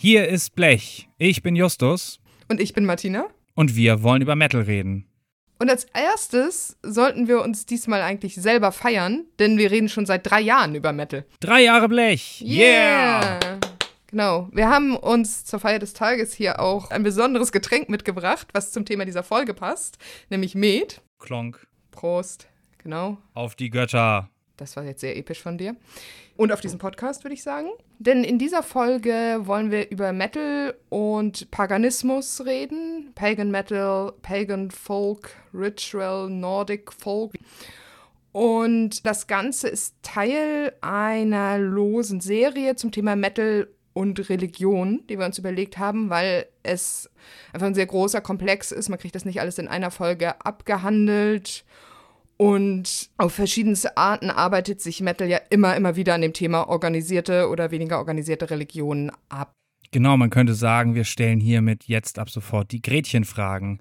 Hier ist Blech. Ich bin Justus. Und ich bin Martina. Und wir wollen über Metal reden. Und als erstes sollten wir uns diesmal eigentlich selber feiern, denn wir reden schon seit 3 Jahren über Metal. 3 Jahre Blech. Yeah! Genau. Wir haben uns zur Feier des Tages hier auch ein besonderes Getränk mitgebracht, was zum Thema dieser Folge passt, nämlich Met. Klonk. Prost. Genau. Auf die Götter. Das war jetzt sehr episch von dir. Und auf diesen Podcast, würde ich sagen. Denn in dieser Folge wollen wir über Metal und Paganismus reden. Pagan Metal, Pagan Folk, Ritual, Nordic Folk. Und das Ganze ist Teil einer losen Serie zum Thema Metal und Religion, die wir uns überlegt haben, weil es einfach ein sehr großer Komplex ist. Man kriegt das nicht alles in einer Folge abgehandelt. Und auf verschiedenste Arten arbeitet sich Metal ja immer wieder an dem Thema organisierte oder weniger organisierte Religionen ab. Genau, man könnte sagen, wir stellen hiermit jetzt ab sofort die Gretchenfragen.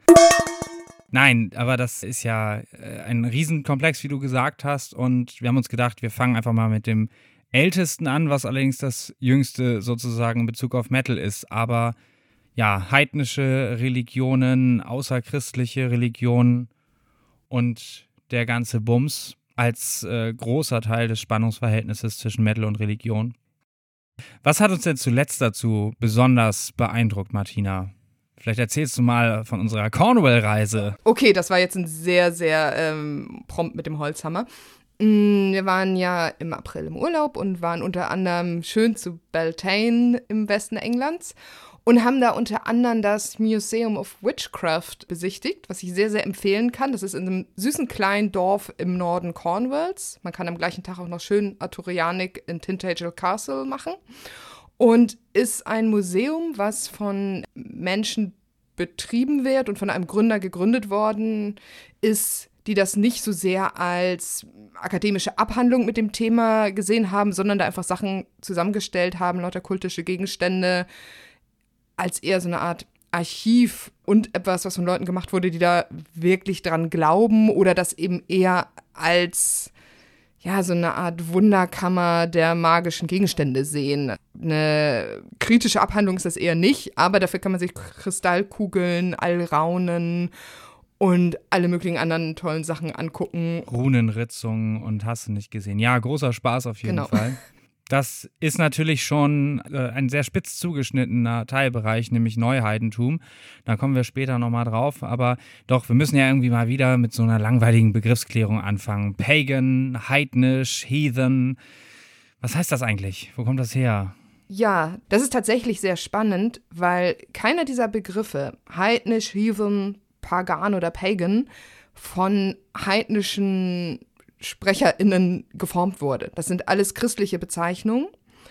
Nein, aber das ist ja ein Riesenkomplex, wie du gesagt hast. Und wir haben uns gedacht, wir fangen einfach mal mit dem Ältesten an, was allerdings das Jüngste sozusagen in Bezug auf Metal ist. Aber ja, heidnische Religionen, außerchristliche Religionen und der ganze Bums als großer Teil des Spannungsverhältnisses zwischen Metal und Religion. Was hat uns denn zuletzt dazu besonders beeindruckt, Martina? Vielleicht erzählst du mal von unserer Cornwall-Reise. Okay, das war jetzt ein sehr prompt mit dem Holzhammer. Wir waren ja im April im Urlaub und waren unter anderem schön zu Beltane im Westen Englands. Und haben da unter anderem das Museum of Witchcraft besichtigt, was ich sehr empfehlen kann. Das ist in einem süßen kleinen Dorf im Norden Cornwalls. Man kann am gleichen Tag auch noch schön Arthurianik in Tintagel Castle machen. Und ist ein Museum, was von Menschen betrieben wird und von einem Gründer gegründet worden ist, die das nicht so sehr als akademische Abhandlung mit dem Thema gesehen haben, sondern da einfach Sachen zusammengestellt haben, lauter kultische Gegenstände, als eher so eine Art Archiv und etwas, was von Leuten gemacht wurde, die da wirklich dran glauben oder das eben eher als ja so eine Art Wunderkammer der magischen Gegenstände sehen. Eine kritische Abhandlung ist das eher nicht, aber dafür kann man sich Kristallkugeln, Alraunen und alle möglichen anderen tollen Sachen angucken. Runenritzungen und hast du nicht gesehen. Ja, großer Spaß auf jeden Fall. Das ist natürlich schon ein sehr spitz zugeschnittener Teilbereich, nämlich Neuheidentum. Da kommen wir später nochmal drauf. Aber doch, wir müssen ja irgendwie mal wieder mit so einer langweiligen Begriffsklärung anfangen. Pagan, heidnisch, Heathen. Was heißt das eigentlich? Wo kommt das her? Ja, das ist tatsächlich sehr spannend, weil keiner dieser Begriffe, heidnisch, Heathen, Pagan oder Pagan, von heidnischen SprecherInnen geformt wurde. Das sind alles christliche Bezeichnungen.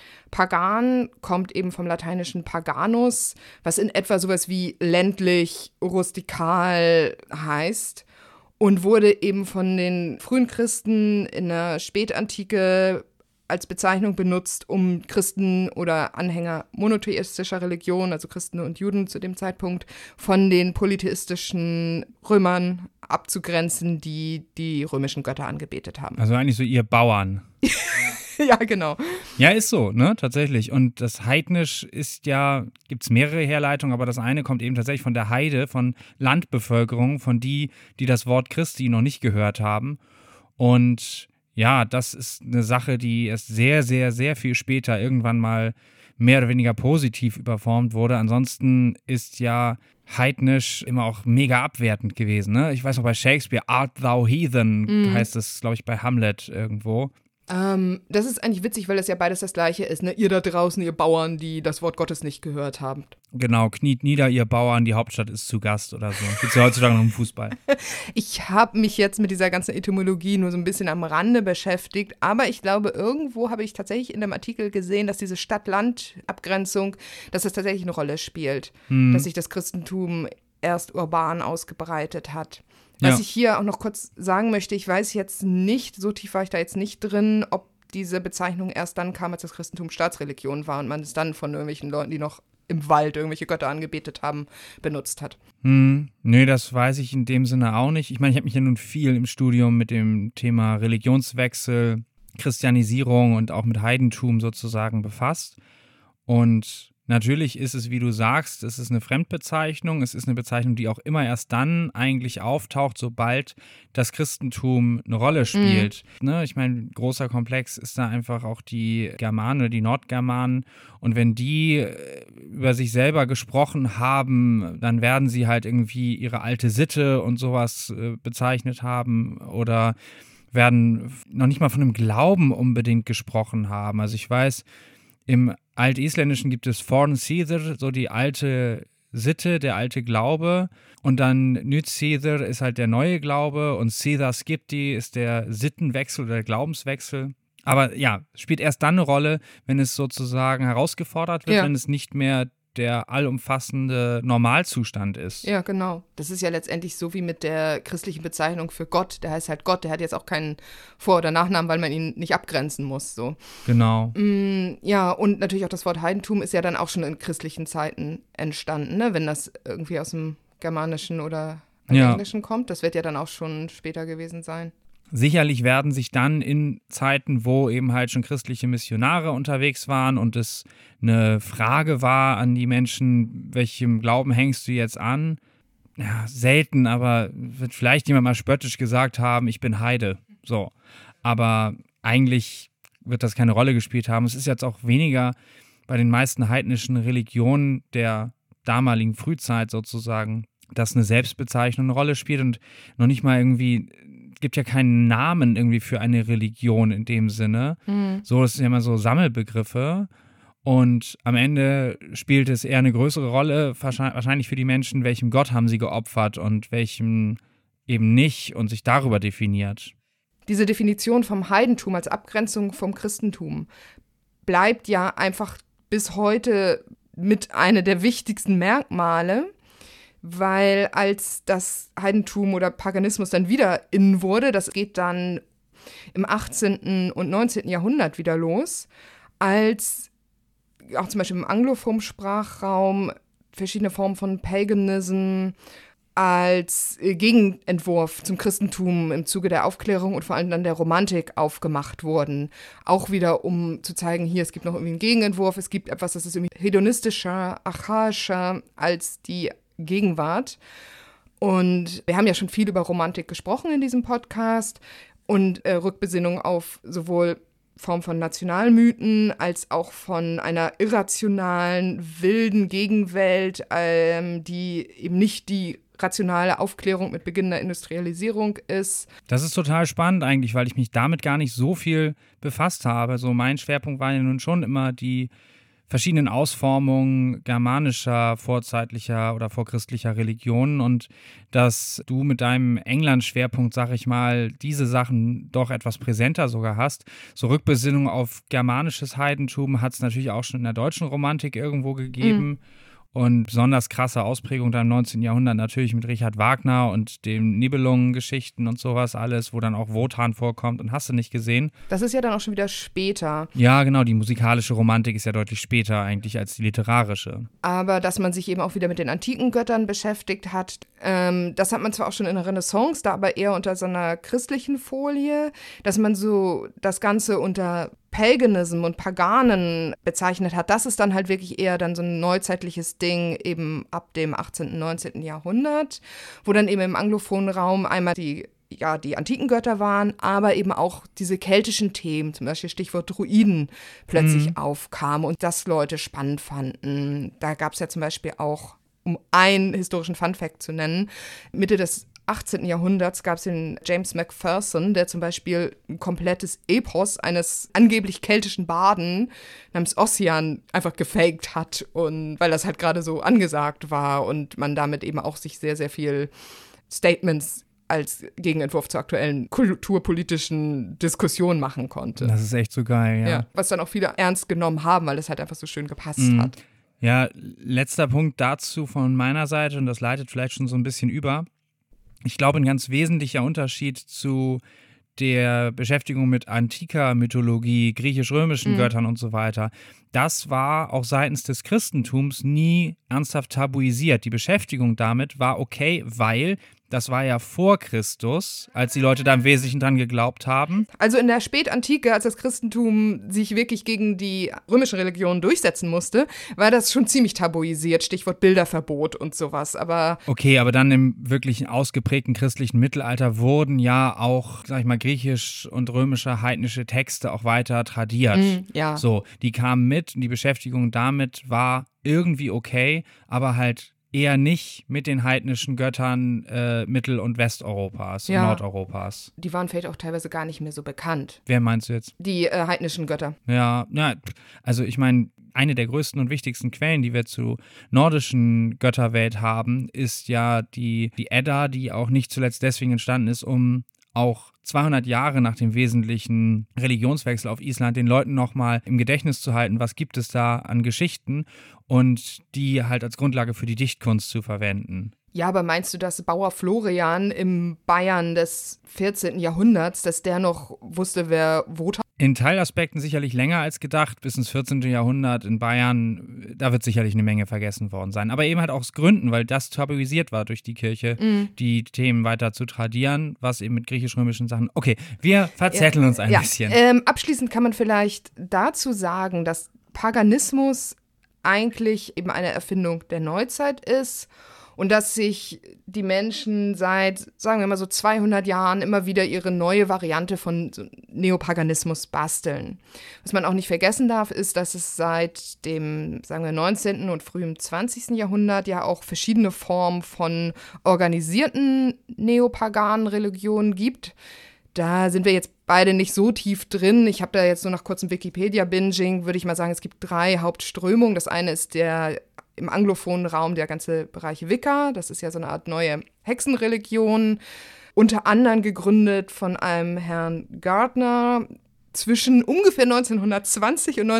Pagan kommt eben vom lateinischen paganus, was in etwa sowas wie ländlich, rustikal heißt und wurde eben von den frühen Christen in der Spätantike als Bezeichnung benutzt, um Christen oder Anhänger monotheistischer Religion, also Christen und Juden zu dem Zeitpunkt, von den polytheistischen Römern abzugrenzen, die die römischen Götter angebetet haben. Also eigentlich so ihr Bauern. Ja, genau. Ja, ist so, ne, tatsächlich. Und das Heidnisch ist ja, gibt es mehrere Herleitungen, aber das eine kommt eben tatsächlich von der Heide, von Landbevölkerung, von die das Wort Christi noch nicht gehört haben. Und ja, das ist eine Sache, die erst sehr viel später irgendwann mal mehr oder weniger positiv überformt wurde. Ansonsten ist ja heidnisch immer auch mega abwertend gewesen. Ne? Ich weiß noch bei Shakespeare, Art thou heathen, heißt es, glaube ich, bei Hamlet irgendwo. Das ist eigentlich witzig, weil das ja beides das Gleiche ist, ne? Ihr da draußen, ihr Bauern, die das Wort Gottes nicht gehört haben. Genau, kniet nieder, ihr Bauern, die Hauptstadt ist zu Gast oder so. Gibt's ja heutzutage noch im Fußball. Ich habe mich jetzt mit dieser ganzen Etymologie nur so ein bisschen am Rande beschäftigt, aber ich glaube, irgendwo habe ich tatsächlich in dem Artikel gesehen, dass diese Stadt-Land-Abgrenzung, dass das tatsächlich eine Rolle spielt, dass sich das Christentum erst urban ausgebreitet hat. Was ich hier auch noch kurz sagen möchte, ich weiß jetzt nicht, so tief war ich da jetzt nicht drin, ob diese Bezeichnung erst dann kam, als das Christentum Staatsreligion war und man es dann von irgendwelchen Leuten, die noch im Wald irgendwelche Götter angebetet haben, benutzt hat. Nee, das weiß ich in dem Sinne auch nicht. Ich meine, ich habe mich ja nun viel im Studium mit dem Thema Religionswechsel, Christianisierung und auch mit Heidentum sozusagen befasst. Und Natürlich ist es, wie du sagst, es ist eine Fremdbezeichnung. Es ist eine Bezeichnung, die auch immer erst dann eigentlich auftaucht, sobald das Christentum eine Rolle spielt. Ne? Ich meine, großer Komplex ist da einfach auch die Germanen oder die Nordgermanen. Und wenn die über sich selber gesprochen haben, dann werden sie halt irgendwie ihre alte Sitte und sowas bezeichnet haben oder werden noch nicht mal von einem Glauben unbedingt gesprochen haben. Also ich weiß, im Altisländischen gibt es Forn Sither, so die alte Sitte, der alte Glaube. Und dann Nyt Sither ist halt der neue Glaube und Sitha Skipti ist der Sittenwechsel oder der Glaubenswechsel. Aber ja, spielt erst dann eine Rolle, wenn es sozusagen herausgefordert wird, wenn es nicht mehr der allumfassende Normalzustand ist. Ja, genau. Das ist ja letztendlich so wie mit der christlichen Bezeichnung für Gott. Der heißt halt Gott, der hat jetzt auch keinen Vor- oder Nachnamen, weil man ihn nicht abgrenzen muss. So. Genau. Ja, und natürlich auch das Wort Heidentum ist ja dann auch schon in christlichen Zeiten entstanden, ne? Wenn das irgendwie aus dem Germanischen oder Englischen kommt. Das wird ja dann auch schon später gewesen sein. Sicherlich werden sich dann in Zeiten, wo eben halt schon christliche Missionare unterwegs waren und es eine Frage war an die Menschen, welchem Glauben hängst du jetzt an? Ja, selten, aber wird vielleicht jemand mal spöttisch gesagt haben, ich bin Heide. So. Aber eigentlich wird das keine Rolle gespielt haben. Es ist jetzt auch weniger bei den meisten heidnischen Religionen der damaligen Frühzeit sozusagen, dass eine Selbstbezeichnung eine Rolle spielt und noch nicht mal irgendwie, gibt ja keinen Namen irgendwie für eine Religion in dem Sinne. So, das sind ja immer so Sammelbegriffe und am Ende spielt es eher eine größere Rolle wahrscheinlich für die Menschen, welchem Gott haben sie geopfert und welchem eben nicht und sich darüber definiert. Diese Definition vom Heidentum als Abgrenzung vom Christentum bleibt ja einfach bis heute mit einer der wichtigsten Merkmale, weil als das Heidentum oder Paganismus dann wieder in wurde, das geht dann im 18. und 19. Jahrhundert wieder los, als auch zum Beispiel im anglophonen Sprachraum verschiedene Formen von Paganism als Gegenentwurf zum Christentum im Zuge der Aufklärung und vor allem dann der Romantik aufgemacht wurden. Auch wieder, um zu zeigen, hier, es gibt noch irgendwie einen Gegenentwurf, es gibt etwas, das ist irgendwie hedonistischer, archaischer als die Gegenwart. Und wir haben ja schon viel über Romantik gesprochen in diesem Podcast und Rückbesinnung auf sowohl Form von Nationalmythen als auch von einer irrationalen, wilden Gegenwelt, die eben nicht die rationale Aufklärung mit Beginn der Industrialisierung ist. Das ist total spannend eigentlich, weil ich mich damit gar nicht so viel befasst habe. So mein Schwerpunkt war ja nun schon immer die verschiedenen Ausformungen germanischer, vorzeitlicher oder vorchristlicher Religionen und dass du mit deinem England-Schwerpunkt, sag ich mal, diese Sachen doch etwas präsenter sogar hast. So Rückbesinnung auf germanisches Heidentum hat es natürlich auch schon in der deutschen Romantik irgendwo gegeben. Und besonders krasse Ausprägung dann im 19. Jahrhundert natürlich mit Richard Wagner und den Nibelungen-Geschichten und sowas alles, wo dann auch Wotan vorkommt und hast du nicht gesehen. Das ist ja dann auch schon wieder später. Ja, genau, die musikalische Romantik ist ja deutlich später eigentlich als die literarische. Aber dass man sich eben auch wieder mit den antiken Göttern beschäftigt hat, das hat man zwar auch schon in der Renaissance, da aber eher unter so einer christlichen Folie, dass man so das Ganze unter Paganism und Paganen bezeichnet hat, das ist dann halt wirklich eher dann so ein neuzeitliches Ding eben ab dem 18., 19. Jahrhundert, wo dann eben im anglophonen Raum einmal die antiken Götter waren, aber eben auch diese keltischen Themen, zum Beispiel Stichwort Druiden, plötzlich aufkamen und das Leute spannend fanden. Da gab es ja zum Beispiel auch, um einen historischen Funfact zu nennen, Mitte des 18. Jahrhunderts gab es den James Macpherson, der zum Beispiel ein komplettes Epos eines angeblich keltischen Baden namens Ossian einfach gefaked hat, und weil das halt gerade so angesagt war und man damit eben auch sich sehr, sehr viel Statements als Gegenentwurf zur aktuellen kulturpolitischen Diskussion machen konnte. Das ist echt so geil, ja. Was dann auch viele ernst genommen haben, weil es halt einfach so schön gepasst hat. Ja, letzter Punkt dazu von meiner Seite, und das leitet vielleicht schon so ein bisschen über. Ich glaube, ein ganz wesentlicher Unterschied zu der Beschäftigung mit antiker Mythologie, griechisch-römischen Göttern und so weiter, das war auch seitens des Christentums nie ernsthaft tabuisiert. Die Beschäftigung damit war okay, weil das war ja vor Christus, als die Leute da im Wesentlichen dran geglaubt haben. Also in der Spätantike, als das Christentum sich wirklich gegen die römische Religion durchsetzen musste, war das schon ziemlich tabuisiert, Stichwort Bilderverbot und sowas. Aber okay, aber dann im wirklich ausgeprägten christlichen Mittelalter wurden ja auch, sag ich mal, griechisch und römische heidnische Texte auch weiter tradiert. Ja. So, die kamen mit und die Beschäftigung damit war irgendwie okay, aber halt eher nicht mit den heidnischen Göttern Mittel- und Westeuropas, und Nordeuropas. Die waren vielleicht auch teilweise gar nicht mehr so bekannt. Wer meinst du jetzt? Die heidnischen Götter. Ja, also ich meine, eine der größten und wichtigsten Quellen, die wir zu nordischen Götterwelt haben, ist ja die Edda, die auch nicht zuletzt deswegen entstanden ist, um auch 200 Jahre nach dem wesentlichen Religionswechsel auf Island den Leuten nochmal im Gedächtnis zu halten, was gibt es da an Geschichten und die halt als Grundlage für die Dichtkunst zu verwenden. Ja, aber meinst du, dass Bauer Florian im Bayern des 14. Jahrhunderts, dass der noch wusste, wer Wotan? In Teilaspekten sicherlich länger als gedacht, bis ins 14. Jahrhundert in Bayern, da wird sicherlich eine Menge vergessen worden sein. Aber eben halt auch aus Gründen, weil das tabuisiert war durch die Kirche, die Themen weiter zu tradieren, was eben mit griechisch-römischen Sachen. Okay, wir verzetteln uns ein bisschen. Abschließend kann man vielleicht dazu sagen, dass Paganismus eigentlich eben eine Erfindung der Neuzeit ist. Und dass sich die Menschen seit, sagen wir mal so 200 Jahren immer wieder ihre neue Variante von Neopaganismus basteln. Was man auch nicht vergessen darf, ist, dass es seit dem, sagen wir, 19. und frühen 20. Jahrhundert ja auch verschiedene Formen von organisierten neopaganen Religionen gibt. Da sind wir jetzt beide nicht so tief drin. Ich habe da jetzt nur nach kurzem Wikipedia-Binging, würde ich mal sagen, es gibt 3 Hauptströmungen. Das eine ist im anglophonen Raum der ganze Bereich Wicca. Das ist ja so eine Art neue Hexenreligion. Unter anderem gegründet von einem Herrn Gardner zwischen ungefähr 1920 und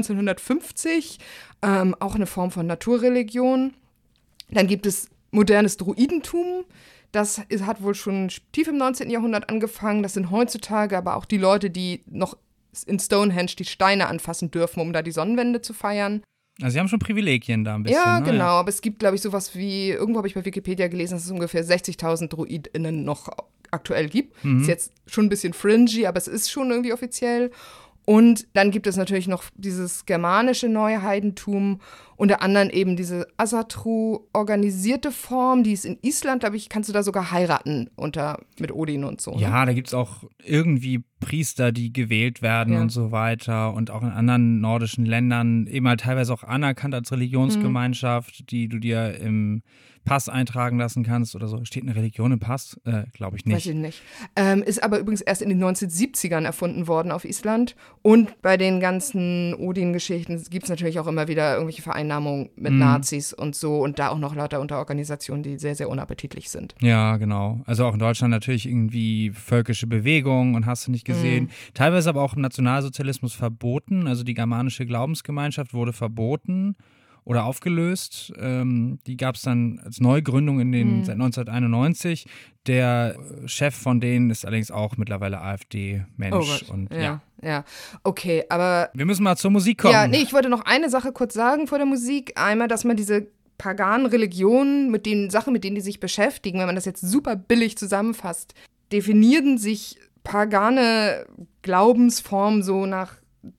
1950. Auch eine Form von Naturreligion. Dann gibt es modernes Druidentum. Das hat wohl schon tief im 19. Jahrhundert angefangen. Das sind heutzutage aber auch die Leute, die noch in Stonehenge die Steine anfassen dürfen, um da die Sonnenwende zu feiern. Also sie haben schon Privilegien da ein bisschen. Ja, ne? genau. Aber es gibt, glaube ich, sowas wie, irgendwo habe ich bei Wikipedia gelesen, dass es ungefähr 60.000 DruidInnen noch aktuell gibt. Ist jetzt schon ein bisschen fringy, aber es ist schon irgendwie offiziell. Und dann gibt es natürlich noch dieses germanische Neuheidentum, unter anderem eben diese Asatru-organisierte Form, die ist in Island, glaube ich, kannst du da sogar heiraten mit Odin und so. Ne? Ja, da gibt es auch irgendwie Priester, die gewählt werden und so weiter und auch in anderen nordischen Ländern eben halt teilweise auch anerkannt als Religionsgemeinschaft, die du dir im Pass eintragen lassen kannst oder so. Steht eine Religion im Pass? Glaube ich nicht. Weiß ich nicht. Ist aber übrigens erst in den 1970ern erfunden worden auf Island. Und bei den ganzen Odin-Geschichten gibt es natürlich auch immer wieder irgendwelche Vereinnahmungen mit Nazis und so. Und da auch noch lauter Unterorganisationen, die sehr, sehr unappetitlich sind. Ja, genau. Also auch in Deutschland natürlich irgendwie völkische Bewegungen und hast du nicht gesehen. Teilweise aber auch im Nationalsozialismus verboten. Also die germanische Glaubensgemeinschaft wurde verboten oder aufgelöst. Die gab es dann als Neugründung seit 1991. Der Chef von denen ist allerdings auch mittlerweile AfD-Mensch. Oh Gott. Ja. Okay, aber wir müssen mal zur Musik kommen. Ja, nee, ich wollte noch eine Sache kurz sagen vor der Musik. Einmal, dass man diese paganen Religionen, mit denen die sich beschäftigen, wenn man das jetzt super billig zusammenfasst, definieren sich pagane Glaubensformen so nach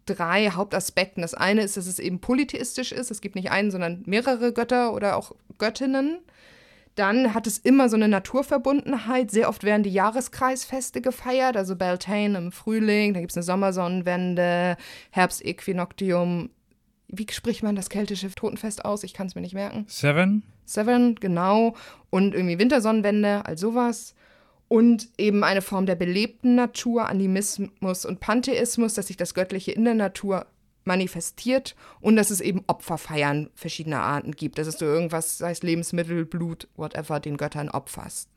3 Hauptaspekten. Das eine ist, dass es eben polytheistisch ist. Es gibt nicht einen, sondern mehrere Götter oder auch Göttinnen. Dann hat es immer so eine Naturverbundenheit. Sehr oft werden die Jahreskreisfeste gefeiert, also Beltane im Frühling, da gibt es eine Sommersonnenwende, Herbstäquinoctium. Wie spricht man das keltische Totenfest aus? Ich kann es mir nicht merken. Seven, genau. Und irgendwie Wintersonnenwende, all sowas. Und eben eine Form der belebten Natur, Animismus und Pantheismus, dass sich das Göttliche in der Natur manifestiert und dass es eben Opferfeiern verschiedener Arten gibt. Dass du irgendwas, sei es Lebensmittel, Blut, whatever, den Göttern opferst.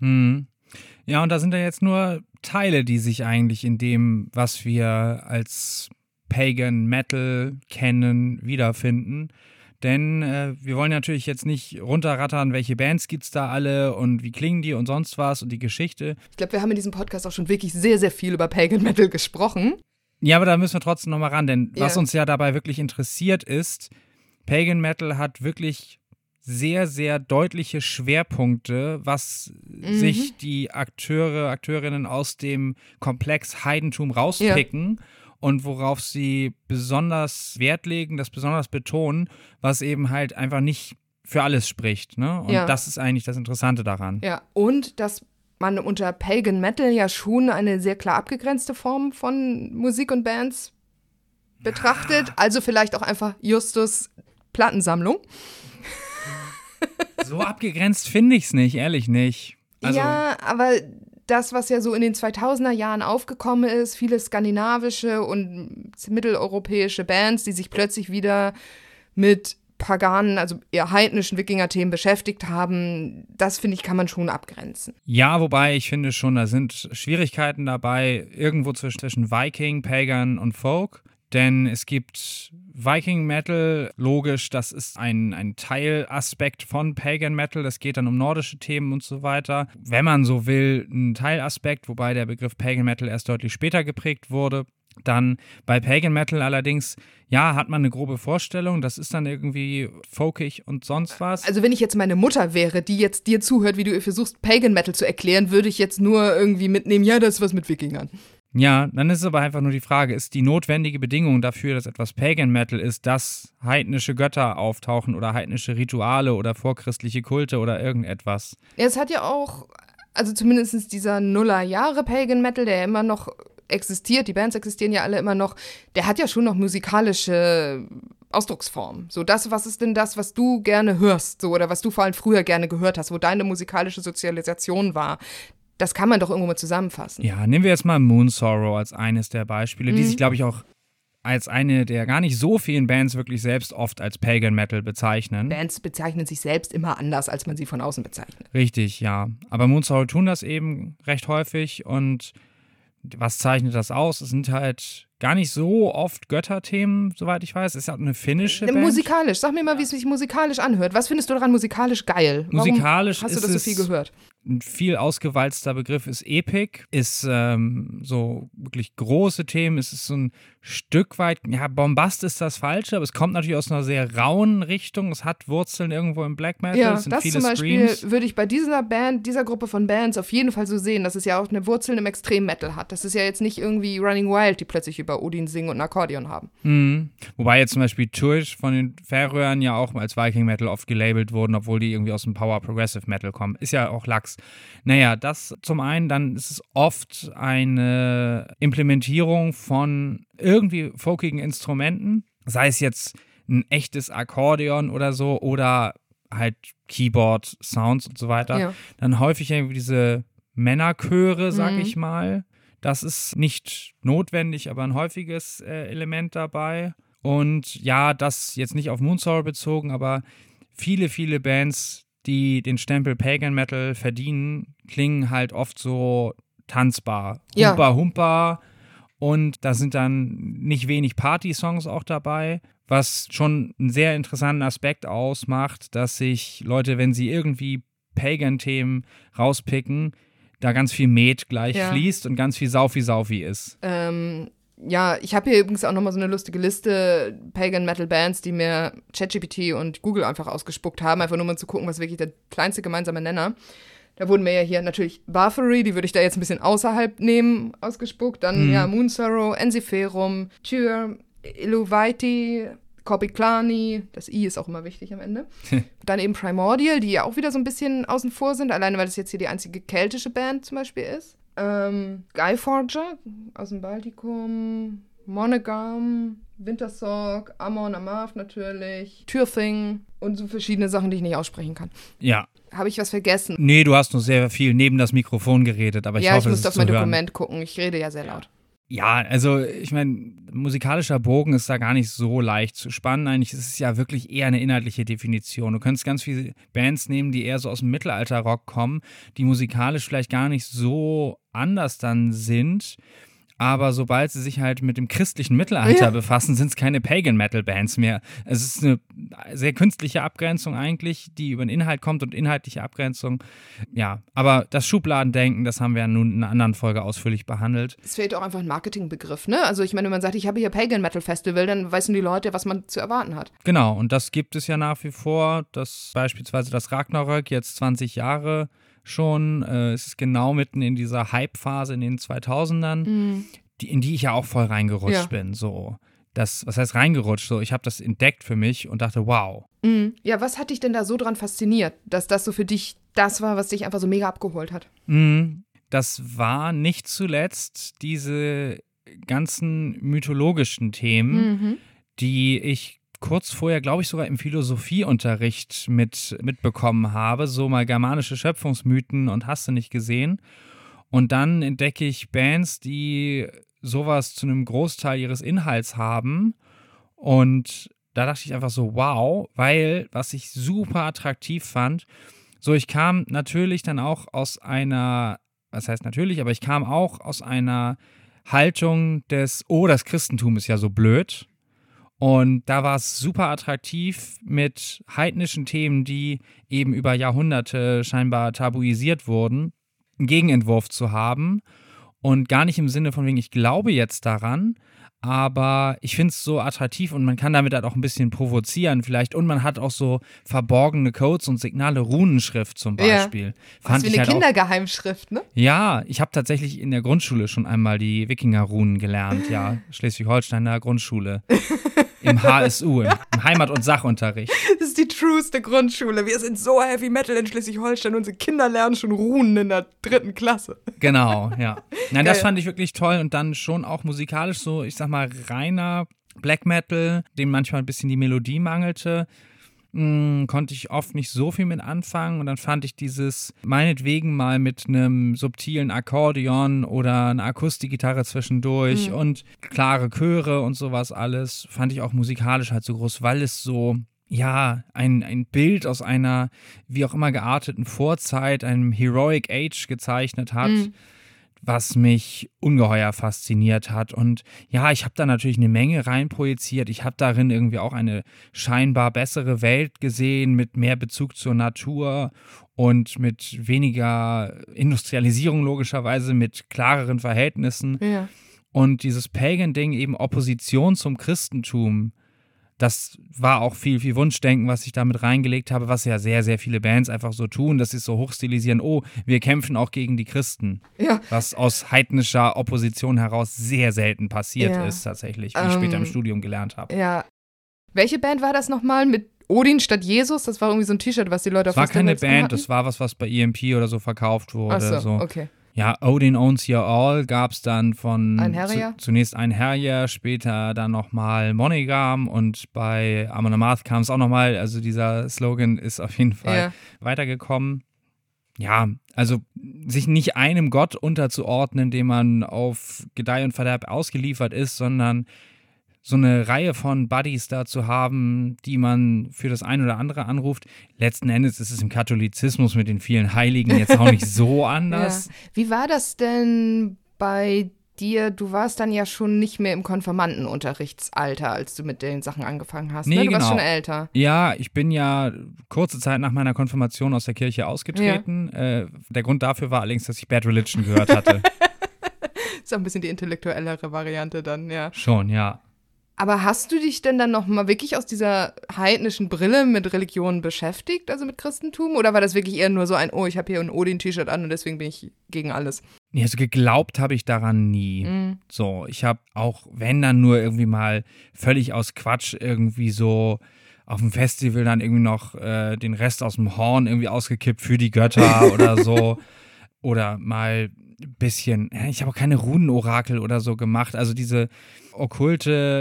Ja, und da sind ja jetzt nur Teile, die sich eigentlich in dem, was wir als Pagan Metal kennen, wiederfinden. Denn wir wollen natürlich jetzt nicht runterrattern, welche Bands gibt's da alle und wie klingen die und sonst was und die Geschichte. Ich glaube, wir haben in diesem Podcast auch schon wirklich sehr, sehr viel über Pagan Metal gesprochen. Ja, aber da müssen wir trotzdem nochmal ran, denn was uns ja dabei wirklich interessiert ist, Pagan Metal hat wirklich sehr, sehr deutliche Schwerpunkte, was sich die Akteurinnen aus dem Komplex Heidentum rauspicken und worauf sie besonders Wert legen, das besonders betonen, was eben halt einfach nicht für alles spricht. Ne? Und das ist eigentlich das Interessante daran. Ja, und dass man unter Pagan Metal ja schon eine sehr klar abgegrenzte Form von Musik und Bands betrachtet. Also vielleicht auch einfach Justus Plattensammlung. So abgegrenzt finde ich es nicht, ehrlich nicht. Also, ja, aber das, was ja so in den 2000er Jahren aufgekommen ist, viele skandinavische und mitteleuropäische Bands, die sich plötzlich wieder mit paganen, also eher heidnischen Wikinger-Themen beschäftigt haben, das, finde ich, kann man schon abgrenzen. Ja, wobei ich finde schon, da sind Schwierigkeiten dabei, irgendwo zwischen Viking, Pagan und Folk. Denn es gibt Viking Metal, logisch, das ist ein Teilaspekt von Pagan Metal, das geht dann um nordische Themen und so weiter. Wenn man so will, ein Teilaspekt, wobei der Begriff Pagan Metal erst deutlich später geprägt wurde. Dann bei Pagan Metal allerdings, ja, hat man eine grobe Vorstellung, das ist dann irgendwie folkig und sonst was. Also wenn ich jetzt meine Mutter wäre, die jetzt dir zuhört, wie du ihr versuchst, Pagan Metal zu erklären, würde ich jetzt nur irgendwie mitnehmen, ja, das ist was mit Wikingern. Ja, dann ist es aber einfach nur die Frage, ist die notwendige Bedingung dafür, dass etwas Pagan Metal ist, dass heidnische Götter auftauchen oder heidnische Rituale oder vorchristliche Kulte oder irgendetwas? Ja, es hat ja auch, also zumindest dieser Nullerjahre Pagan Metal, der ja immer noch existiert, die Bands existieren ja alle immer noch, der hat ja schon noch musikalische Ausdrucksformen. So, was ist denn das, was du gerne hörst, so, oder was du vor allem früher gerne gehört hast, wo deine musikalische Sozialisation war? Das kann man doch irgendwo mal zusammenfassen. Ja, nehmen wir jetzt mal Moon Sorrow als eines der Beispiele, die sich, glaube ich, auch als eine der gar nicht so vielen Bands wirklich selbst oft als Pagan Metal bezeichnen. Bands bezeichnen sich selbst immer anders, als man sie von außen bezeichnet. Richtig, ja. Aber Moon Sorrow tun das eben recht häufig und was zeichnet das aus? Es sind halt gar nicht so oft Götterthemen, soweit ich weiß. Es ist ja eine finnische Band. Musikalisch, sag mir mal, wie es sich musikalisch anhört. Was findest du daran musikalisch geil? Musikalisch hast du das so viel gehört? Ein viel ausgewalzter Begriff ist Epic, ist so wirklich große Themen. Es ist so ein Stück weit, ja, Bombast ist das Falsche, aber es kommt natürlich aus einer sehr rauen Richtung. Es hat Wurzeln irgendwo im Black Metal. Ja, es sind das viele zum Beispiel Screams. würde ich bei dieser Gruppe von Bands auf jeden Fall so sehen, dass es ja auch eine Wurzel im Extrem-Metal hat. Das ist ja jetzt nicht irgendwie Running Wild, die plötzlich über Odin singen und ein Akkordeon haben. Mhm. Wobei jetzt zum Beispiel Turch von den Färöern ja auch als Viking Metal oft gelabelt wurden, obwohl die irgendwie aus dem Power Progressive Metal kommen. Ist ja auch Lachs. Naja, das zum einen, dann ist es oft eine Implementierung von irgendwie folkigen Instrumenten, sei es jetzt ein echtes Akkordeon oder so oder halt Keyboard-Sounds und so weiter. Ja. Dann häufig irgendwie diese Männerchöre, sag ich mal. Das ist nicht notwendig, aber ein häufiges Element dabei. Und ja, das jetzt nicht auf Moon Sorrow bezogen, aber viele, viele Bands, die den Stempel Pagan Metal verdienen, klingen halt oft so tanzbar. Ja. Humpa, humpa. Und da sind dann nicht wenig Party-Songs auch dabei, was schon einen sehr interessanten Aspekt ausmacht, dass sich Leute, wenn sie irgendwie Pagan-Themen rauspicken, da ganz viel Met gleich fließt und ganz viel Saufi-Saufi ist. Ja, ich habe hier übrigens auch nochmal so eine lustige Liste Pagan Metal Bands, die mir ChatGPT und Google einfach ausgespuckt haben, einfach nur mal zu gucken, was wirklich der kleinste gemeinsame Nenner. Da wurden mir ja hier natürlich Bathory, die würde ich da jetzt ein bisschen außerhalb nehmen, ausgespuckt. Dann Moon Sorrow, Ensiferum, Tyr, Iluvaiti, Korpiklani, das I ist auch immer wichtig am Ende. Dann eben Primordial, die ja auch wieder so ein bisschen außen vor sind, alleine weil das jetzt hier die einzige keltische Band zum Beispiel ist. Skyforger aus dem Baltikum, Monogam, Wintersorg, Amon Amarth natürlich, Türthing und so verschiedene Sachen, die ich nicht aussprechen kann. Ja. Habe ich was vergessen? Nee, du hast nur sehr viel neben das Mikrofon geredet, aber ich hoffe, ich musste es auf mein zu hören. Dokument gucken. Ich rede ja sehr laut. Ja, also ich meine, musikalischer Bogen ist da gar nicht so leicht zu spannen. Eigentlich ist es ja wirklich eher eine inhaltliche Definition. Du könntest ganz viele Bands nehmen, die eher so aus dem Mittelalter-Rock kommen, die musikalisch vielleicht gar nicht so anders dann sind, Aber sobald sie sich halt mit dem christlichen Mittelalter befassen, sind es keine Pagan-Metal-Bands mehr. Es ist eine sehr künstliche Abgrenzung eigentlich, die über den Inhalt kommt und inhaltliche Abgrenzung. Ja, aber das Schubladendenken, das haben wir ja nun in einer anderen Folge ausführlich behandelt. Es fehlt auch einfach ein Marketingbegriff, ne? Also ich meine, wenn man sagt, ich habe hier Pagan-Metal-Festival, dann wissen die Leute, was man zu erwarten hat. Genau, und das gibt es ja nach wie vor, dass beispielsweise das Ragnarök jetzt 20 Jahre schon, es ist genau mitten in dieser Hype-Phase in den 2000ern, in die ich ja auch voll reingerutscht bin, so. Was heißt reingerutscht? So, ich habe das entdeckt für mich und dachte, wow. Ja, was hat dich denn da so dran fasziniert, dass das so für dich das war, was dich einfach so mega abgeholt hat? Das war nicht zuletzt diese ganzen mythologischen Themen, die ich kurz vorher, glaube ich, sogar im Philosophieunterricht mitbekommen habe, so mal germanische Schöpfungsmythen und hast du nicht gesehen. Und dann entdecke ich Bands, die sowas zu einem Großteil ihres Inhalts haben. Und da dachte ich einfach so, wow, weil, was ich super attraktiv fand, so ich kam natürlich dann auch aus einer, was heißt natürlich, aber ich kam auch aus einer Haltung des, oh, das Christentum ist ja so blöd. Und da war es super attraktiv, mit heidnischen Themen, die eben über Jahrhunderte scheinbar tabuisiert wurden, einen Gegenentwurf zu haben. Und gar nicht im Sinne von wegen, ich glaube jetzt daran, aber ich finde es so attraktiv und man kann damit halt auch ein bisschen provozieren vielleicht. Und man hat auch so verborgene Codes und Signale, Runenschrift zum Beispiel. Ja. Was wie eine halt Kindergeheimschrift, ne? Ja, ich habe tatsächlich in der Grundschule schon einmal die Wikinger-Runen gelernt, ja. Schleswig-Holsteiner Grundschule. Im HSU, im Heimat- und Sachunterricht. Das ist die trueste Grundschule. Wir sind so Heavy Metal in Schleswig-Holstein. Unsere Kinder lernen schon Runen in der 3. Klasse. Genau, ja. Nein, das fand ich wirklich toll und dann schon auch musikalisch so, ich sag mal, reiner Black Metal, dem manchmal ein bisschen die Melodie mangelte. Konnte ich oft nicht so viel mit anfangen und dann fand ich dieses meinetwegen mal mit einem subtilen Akkordeon oder einer Akustikgitarre zwischendurch und klare Chöre und sowas alles, fand ich auch musikalisch halt so groß, weil es so, ja, ein Bild aus einer wie auch immer gearteten Vorzeit, einem Heroic Age gezeichnet hat, was mich ungeheuer fasziniert hat. Und ja, ich habe da natürlich eine Menge reinprojiziert. Ich habe darin irgendwie auch eine scheinbar bessere Welt gesehen, mit mehr Bezug zur Natur und mit weniger Industrialisierung logischerweise, mit klareren Verhältnissen. Ja. Und dieses Pagan-Ding, eben Opposition zum Christentum, das war auch viel, viel Wunschdenken, was ich damit reingelegt habe, was ja sehr, sehr viele Bands einfach so tun, dass sie es so hochstilisieren, oh, wir kämpfen auch gegen die Christen. Ja. Was aus heidnischer Opposition heraus sehr selten passiert ist tatsächlich, wie ich später im Studium gelernt habe. Ja. Welche Band war das nochmal mit Odin statt Jesus? Das war irgendwie so ein T-Shirt, was die Leute auf das war Festivals keine Band, hatten? das war was bei EMP oder so verkauft wurde. Ach so, okay. Ja, Odin Owns You All gab es dann von Einherjar? Zunächst Einherjar, später dann nochmal Monogam und bei Amon Amarth kam es auch nochmal, also dieser Slogan ist auf jeden Fall weitergekommen. Ja, also sich nicht einem Gott unterzuordnen, dem man auf Gedeih und Verderb ausgeliefert ist, sondern so eine Reihe von Buddies da zu haben, die man für das eine oder andere anruft. Letzten Endes ist es im Katholizismus mit den vielen Heiligen jetzt auch nicht so anders. Ja. Wie war das denn bei dir? Du warst dann ja schon nicht mehr im Konfirmandenunterrichtsalter, als du mit den Sachen angefangen hast. Nee, ne? Du genau. warst schon älter. Ja, ich bin ja kurze Zeit nach meiner Konfirmation aus der Kirche ausgetreten. Ja. Der Grund dafür war allerdings, dass ich Bad Religion gehört hatte. Ist auch ein bisschen die intellektuellere Variante dann, ja. Schon, ja. Aber hast du dich denn dann nochmal wirklich aus dieser heidnischen Brille mit Religion beschäftigt, also mit Christentum? Oder war das wirklich eher nur so ein, oh, ich habe hier ein Odin-T-Shirt an und deswegen bin ich gegen alles? Nee, also geglaubt habe ich daran nie. So, ich habe auch, wenn dann nur irgendwie mal völlig aus Quatsch irgendwie so auf dem Festival dann irgendwie noch den Rest aus dem Horn irgendwie ausgekippt für die Götter oder so. Oder mal ein bisschen, ich habe auch keine Runenorakel oder so gemacht. Also diese okkulte,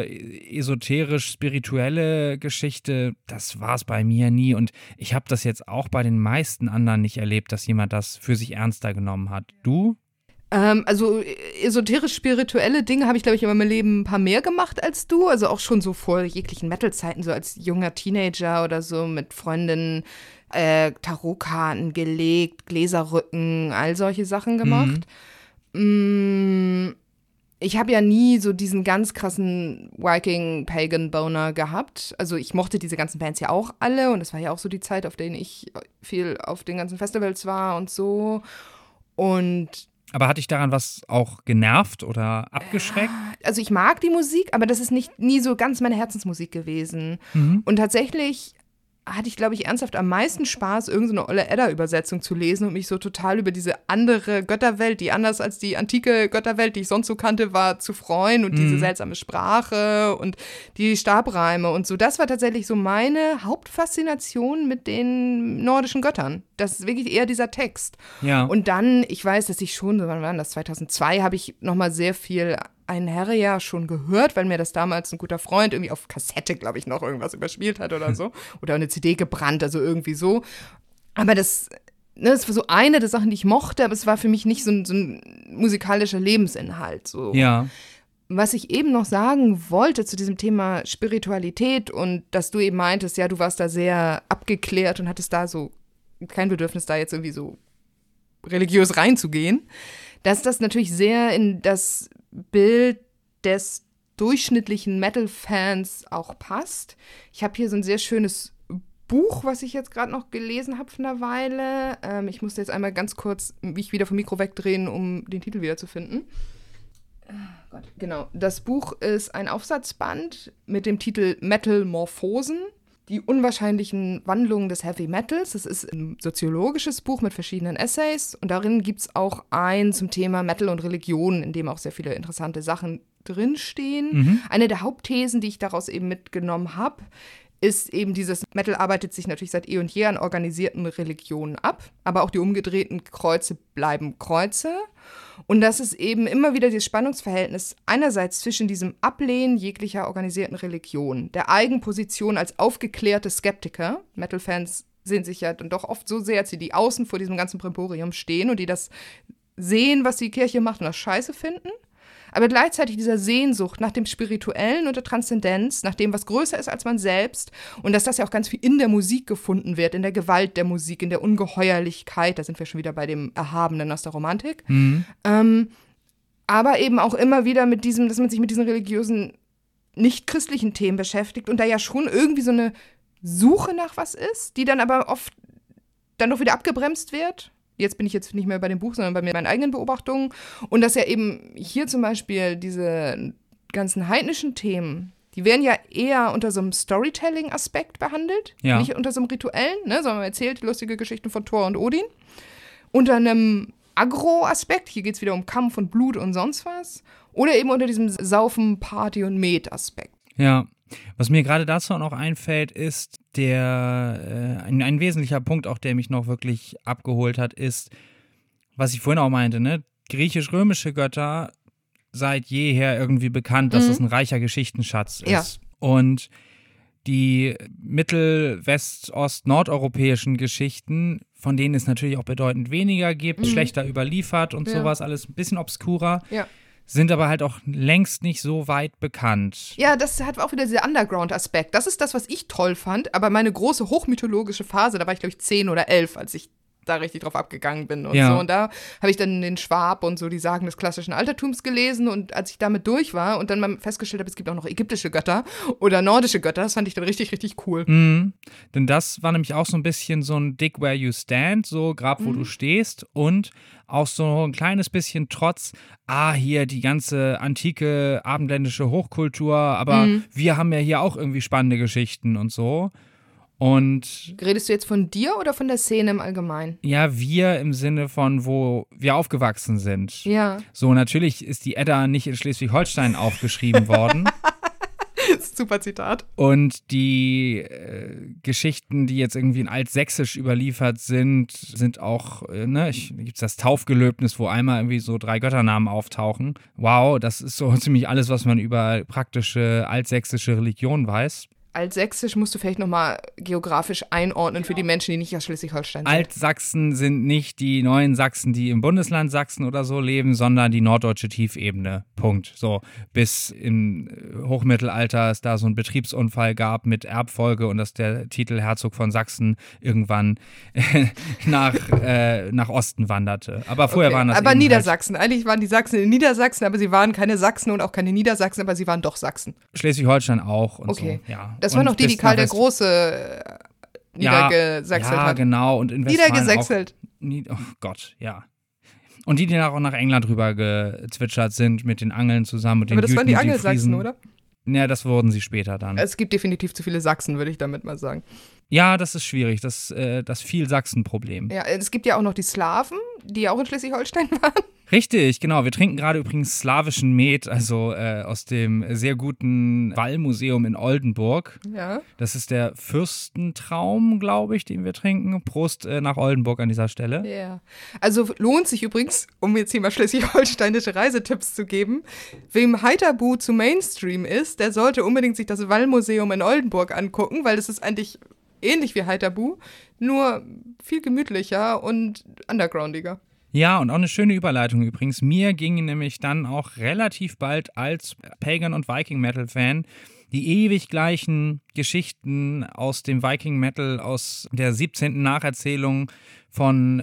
esoterisch-spirituelle Geschichte, das war es bei mir nie. Und ich habe das jetzt auch bei den meisten anderen nicht erlebt, dass jemand das für sich ernster genommen hat. Du? Also esoterisch-spirituelle Dinge habe ich, glaube ich, in meinem Leben ein paar mehr gemacht als du. Also auch schon so vor jeglichen Metal-Zeiten, so als junger Teenager oder so mit Freundinnen Tarotkarten gelegt, Gläserrücken, all solche Sachen gemacht. ich habe ja nie so diesen ganz krassen Viking-Pagan-Boner gehabt. Also ich mochte diese ganzen Bands ja auch alle und das war ja auch so die Zeit, auf denen ich viel auf den ganzen Festivals war und so. Aber hat dich daran was auch genervt oder abgeschreckt? Also ich mag die Musik, aber das ist nie so ganz meine Herzensmusik gewesen. Und tatsächlich hatte ich, glaube ich, ernsthaft am meisten Spaß, irgendeine Olle Edda-Übersetzung zu lesen und mich so total über diese andere Götterwelt, die anders als die antike Götterwelt, die ich sonst so kannte, war, zu freuen und diese seltsame Sprache und die Stabreime und so. Das war tatsächlich so meine Hauptfaszination mit den nordischen Göttern. Das ist wirklich eher dieser Text. Ja. Und dann, ich weiß, dass ich schon, wann war das, 2002, habe ich nochmal sehr viel Ein Herre schon gehört, weil mir das damals ein guter Freund irgendwie auf Kassette, glaube ich, noch irgendwas überspielt hat oder so. Oder eine CD gebrannt, also irgendwie so. Aber das war so eine der Sachen, die ich mochte, aber es war für mich nicht so ein musikalischer Lebensinhalt. So. Ja. Was ich eben noch sagen wollte zu diesem Thema Spiritualität und dass du eben meintest, ja, du warst da sehr abgeklärt und hattest da so kein Bedürfnis, da jetzt irgendwie so religiös reinzugehen, dass das natürlich sehr in das Bild des durchschnittlichen Metal-Fans auch passt. Ich habe hier so ein sehr schönes Buch, was ich jetzt gerade noch gelesen habe von einer Weile. Ich musste jetzt einmal ganz kurz mich wieder vom Mikro wegdrehen, um den Titel wiederzufinden. Gott. Genau, das Buch ist ein Aufsatzband mit dem Titel Metal-Morphosen. Die unwahrscheinlichen Wandlungen des Heavy Metals. Das ist ein soziologisches Buch mit verschiedenen Essays. Und darin gibt es auch ein zum Thema Metal und Religion, in dem auch sehr viele interessante Sachen drinstehen. Eine der Hauptthesen, die ich daraus eben mitgenommen habe, ist eben dieses, Metal arbeitet sich natürlich seit eh und je an organisierten Religionen ab, aber auch die umgedrehten Kreuze bleiben Kreuze. Und das ist eben immer wieder dieses Spannungsverhältnis einerseits zwischen diesem Ablehnen jeglicher organisierten Religion, der Eigenposition als aufgeklärte Skeptiker. Metal-Fans sehen sich ja dann doch oft so sehr, als die außen vor diesem ganzen Brimborium stehen und die das sehen, was die Kirche macht und das scheiße finden. Aber gleichzeitig dieser Sehnsucht nach dem Spirituellen und der Transzendenz, nach dem, was größer ist als man selbst. Und dass das ja auch ganz viel in der Musik gefunden wird, in der Gewalt der Musik, in der Ungeheuerlichkeit. Da sind wir schon wieder bei dem Erhabenen aus der Romantik. Aber eben auch immer wieder mit diesem, dass man sich mit diesen religiösen, nicht-christlichen Themen beschäftigt und da ja schon irgendwie so eine Suche nach was ist, die dann aber oft dann doch wieder abgebremst wird. Jetzt bin ich jetzt nicht mehr bei dem Buch, sondern bei meinen eigenen Beobachtungen. Und dass ja eben hier zum Beispiel diese ganzen heidnischen Themen, die werden ja eher unter so einem Storytelling-Aspekt behandelt, nicht unter so einem rituellen, sondern man erzählt lustige Geschichten von Thor und Odin. Unter einem Agro-Aspekt, hier geht es wieder um Kampf und Blut und sonst was. Oder eben unter diesem Saufen, Party und Med-Aspekt. Ja. Was mir gerade dazu auch noch einfällt, ist ein wesentlicher Punkt auch, der mich noch wirklich abgeholt hat, ist, was ich vorhin auch meinte, ne? Griechisch-römische Götter seit jeher irgendwie bekannt, dass es ein reicher Geschichtenschatz ist. Ja. Und die mittel-, west-, ost-, nordeuropäischen Geschichten, von denen es natürlich auch bedeutend weniger gibt, schlechter überliefert und sowas, alles ein bisschen obskurer. Ja. Sind aber halt auch längst nicht so weit bekannt. Ja, das hat auch wieder dieser Underground-Aspekt. Das ist das, was ich toll fand, aber meine große hochmythologische Phase, da war ich, glaube ich, 10 oder 11, als ich da richtig drauf abgegangen bin und so. Und da habe ich dann den Schwab und so die Sagen des klassischen Altertums gelesen und als ich damit durch war und dann mal festgestellt habe, es gibt auch noch ägyptische Götter oder nordische Götter, das fand ich dann richtig, richtig cool. Denn das war nämlich auch so ein bisschen so ein Dig Where You Stand, so grab wo du stehst und auch so ein kleines bisschen trotz, hier die ganze antike abendländische Hochkultur, aber wir haben ja hier auch irgendwie spannende Geschichten und so. Und redest du jetzt von dir oder von der Szene im Allgemeinen? Ja, wir im Sinne von, wo wir aufgewachsen sind. Ja. So, natürlich ist die Edda nicht in Schleswig-Holstein aufgeschrieben worden. Super Zitat. Und die Geschichten, die jetzt irgendwie in Altsächsisch überliefert sind auch, gibt's das Taufgelöbnis, wo einmal irgendwie so 3 Götternamen auftauchen. Wow, das ist so ziemlich alles, was man über praktische altsächsische Religion weiß. Altsächsisch musst du vielleicht nochmal geografisch einordnen für die Menschen, die nicht aus Schleswig-Holstein sind. Altsachsen sind nicht die neuen Sachsen, die im Bundesland Sachsen oder so leben, sondern die norddeutsche Tiefebene. Punkt. So, bis im Hochmittelalter es da so einen Betriebsunfall gab mit Erbfolge und dass der Titel Herzog von Sachsen irgendwann nach Osten wanderte. Aber vorher waren das aber eben Niedersachsen. Eigentlich waren die Sachsen in Niedersachsen, aber sie waren keine Sachsen und auch keine Niedersachsen, aber sie waren doch Sachsen. Schleswig-Holstein auch und okay. So, ja. Das waren noch die Karl der Große niedergesächselt hat. Ja, genau. Und in Westfalen niedergesächselt. Oh Gott, ja. Und die auch nach England rüber gezwitschert sind mit den Angeln zusammen. Und den aber das Jüten, waren die Angelsachsen, oder? Ja, das wurden sie später dann. Es gibt definitiv zu viele Sachsen, würde ich damit mal sagen. Ja, das ist schwierig, das Viel-Sachsen-Problem. Ja, es gibt ja auch noch die Slawen, die ja auch in Schleswig-Holstein waren. Richtig, genau. Wir trinken gerade übrigens slawischen Met, also aus dem sehr guten Wallmuseum in Oldenburg. Ja. Das ist der Fürstentraum, glaube ich, den wir trinken. Prost nach Oldenburg an dieser Stelle. Ja. Also lohnt sich übrigens, um jetzt hier mal schleswig-holsteinische Reisetipps zu geben, wem Heiterbu zu Mainstream ist, der sollte unbedingt sich das Wallmuseum in Oldenburg angucken, weil das ist eigentlich ähnlich wie Heiterbu, nur viel gemütlicher und undergroundiger. Ja, und auch eine schöne Überleitung übrigens. Mir gingen nämlich dann auch relativ bald als Pagan- und Viking-Metal-Fan die ewig gleichen Geschichten aus dem Viking-Metal, aus der 17. Nacherzählung von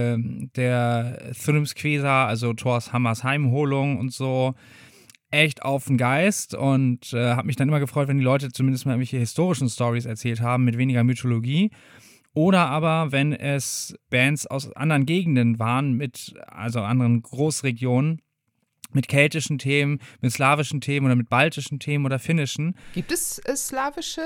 der Thrymsquesa, also Thors Hammers Heimholung und so, echt auf den Geist und habe mich dann immer gefreut, wenn die Leute zumindest mal irgendwelche historischen Stories erzählt haben mit weniger Mythologie. Oder aber, wenn es Bands aus anderen Gegenden waren, also anderen Großregionen, mit keltischen Themen, mit slawischen Themen oder mit baltischen Themen oder finnischen. Gibt es slawische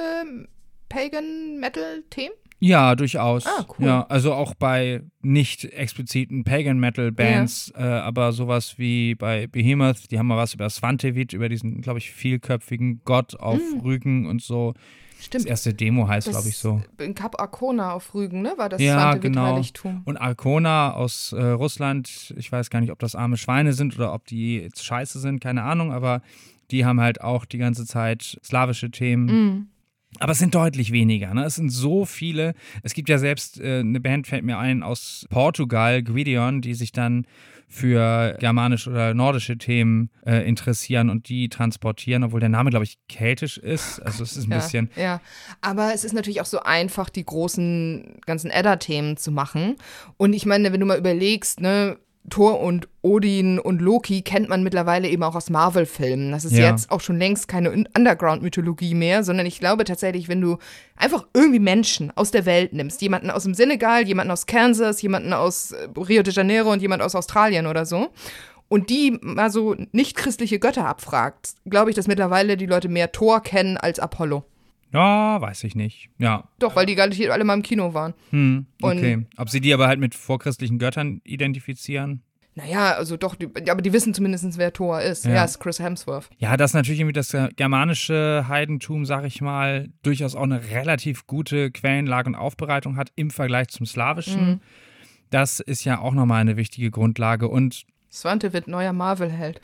Pagan-Metal-Themen? Ja, durchaus. Ah, cool. Ja, also auch bei nicht expliziten Pagan-Metal-Bands, aber sowas wie bei Behemoth, die haben mal was über Svantevit, über diesen, glaube ich, vielköpfigen Gott auf Rügen und so. Stimmt. Das erste Demo heißt, glaube ich, so. In Kap Arkona auf Rügen, ne? War das ja, genau. Heiligtum. Und Arkona aus Russland, ich weiß gar nicht, ob das arme Schweine sind oder ob die jetzt scheiße sind, keine Ahnung, aber die haben halt auch die ganze Zeit slawische Themen. Mhm. Aber es sind deutlich weniger, ne? Es sind so viele. Es gibt ja selbst eine Band, fällt mir ein, aus Portugal, Gwydion, die sich dann für germanische oder nordische Themen interessieren und die transportieren, obwohl der Name, glaube ich, keltisch ist. Also es ist ein bisschen. Ja, aber es ist natürlich auch so einfach, die großen ganzen Edda-Themen zu machen. Und ich meine, wenn du mal überlegst, ne, Thor und Odin und Loki kennt man mittlerweile eben auch aus Marvel-Filmen. Das ist jetzt auch schon längst keine Underground-Mythologie mehr, sondern ich glaube tatsächlich, wenn du einfach irgendwie Menschen aus der Welt nimmst, jemanden aus dem Senegal, jemanden aus Kansas, jemanden aus Rio de Janeiro und jemanden aus Australien oder so, und die mal so nicht-christliche Götter abfragt, glaube ich, dass mittlerweile die Leute mehr Thor kennen als Apollo. Ja, weiß ich nicht. Ja. Doch, weil die garantiert alle mal im Kino waren. Okay. Ob sie die aber halt mit vorchristlichen Göttern identifizieren? Naja, also doch, aber die wissen zumindest, wer Thor ist. Ja, ist Chris Hemsworth. Ja, das ist natürlich irgendwie das germanische Heidentum, sag ich mal, durchaus auch eine relativ gute Quellenlage und Aufbereitung hat im Vergleich zum Slawischen. Das ist ja auch nochmal eine wichtige Grundlage. Und Svantevit, neuer Marvel-Held.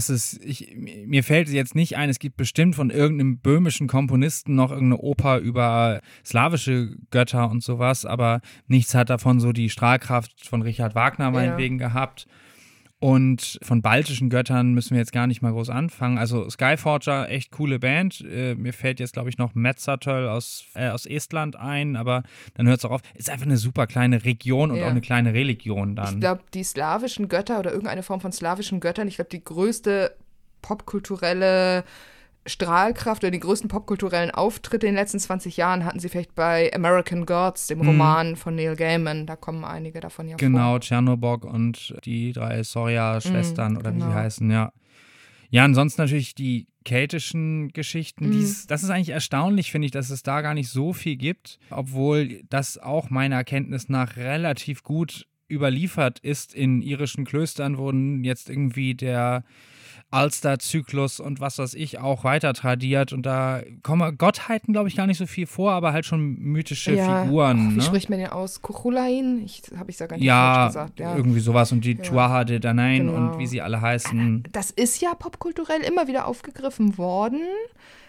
Mir fällt jetzt nicht ein, es gibt bestimmt von irgendeinem böhmischen Komponisten noch irgendeine Oper über slawische Götter und sowas, aber nichts hat davon so die Strahlkraft von Richard Wagner meinetwegen gehabt. Und von baltischen Göttern müssen wir jetzt gar nicht mal groß anfangen. Also Skyforger, echt coole Band. Mir fällt jetzt, glaube ich, noch Metzatöl aus Estland ein, aber dann hört es auch auf. Ist einfach eine super kleine Region und auch eine kleine Religion dann. Ich glaube, die slawischen Götter oder irgendeine Form von slawischen Göttern, ich glaube, die größte popkulturelle Strahlkraft oder die größten popkulturellen Auftritte in den letzten 20 Jahren hatten sie vielleicht bei American Gods, dem Roman von Neil Gaiman. Da kommen einige davon ja vor. Genau, Tschernobog und die 3 Soria-Schwestern oder wie sie heißen, ja. Ja, ansonsten natürlich die keltischen Geschichten. Das ist eigentlich erstaunlich, finde ich, dass es da gar nicht so viel gibt, obwohl das auch meiner Kenntnis nach relativ gut überliefert ist. In irischen Klöstern wurden jetzt irgendwie der Ulster-Zyklus und was weiß ich auch weiter tradiert und da kommen Gottheiten, glaube ich, gar nicht so viel vor, aber halt schon mythische Figuren. Wie spricht man den aus? Kuchulain? Habe ich da gar nicht gesagt. Ja, irgendwie sowas und die Tuatha de Danann und wie sie alle heißen. Das ist ja popkulturell immer wieder aufgegriffen worden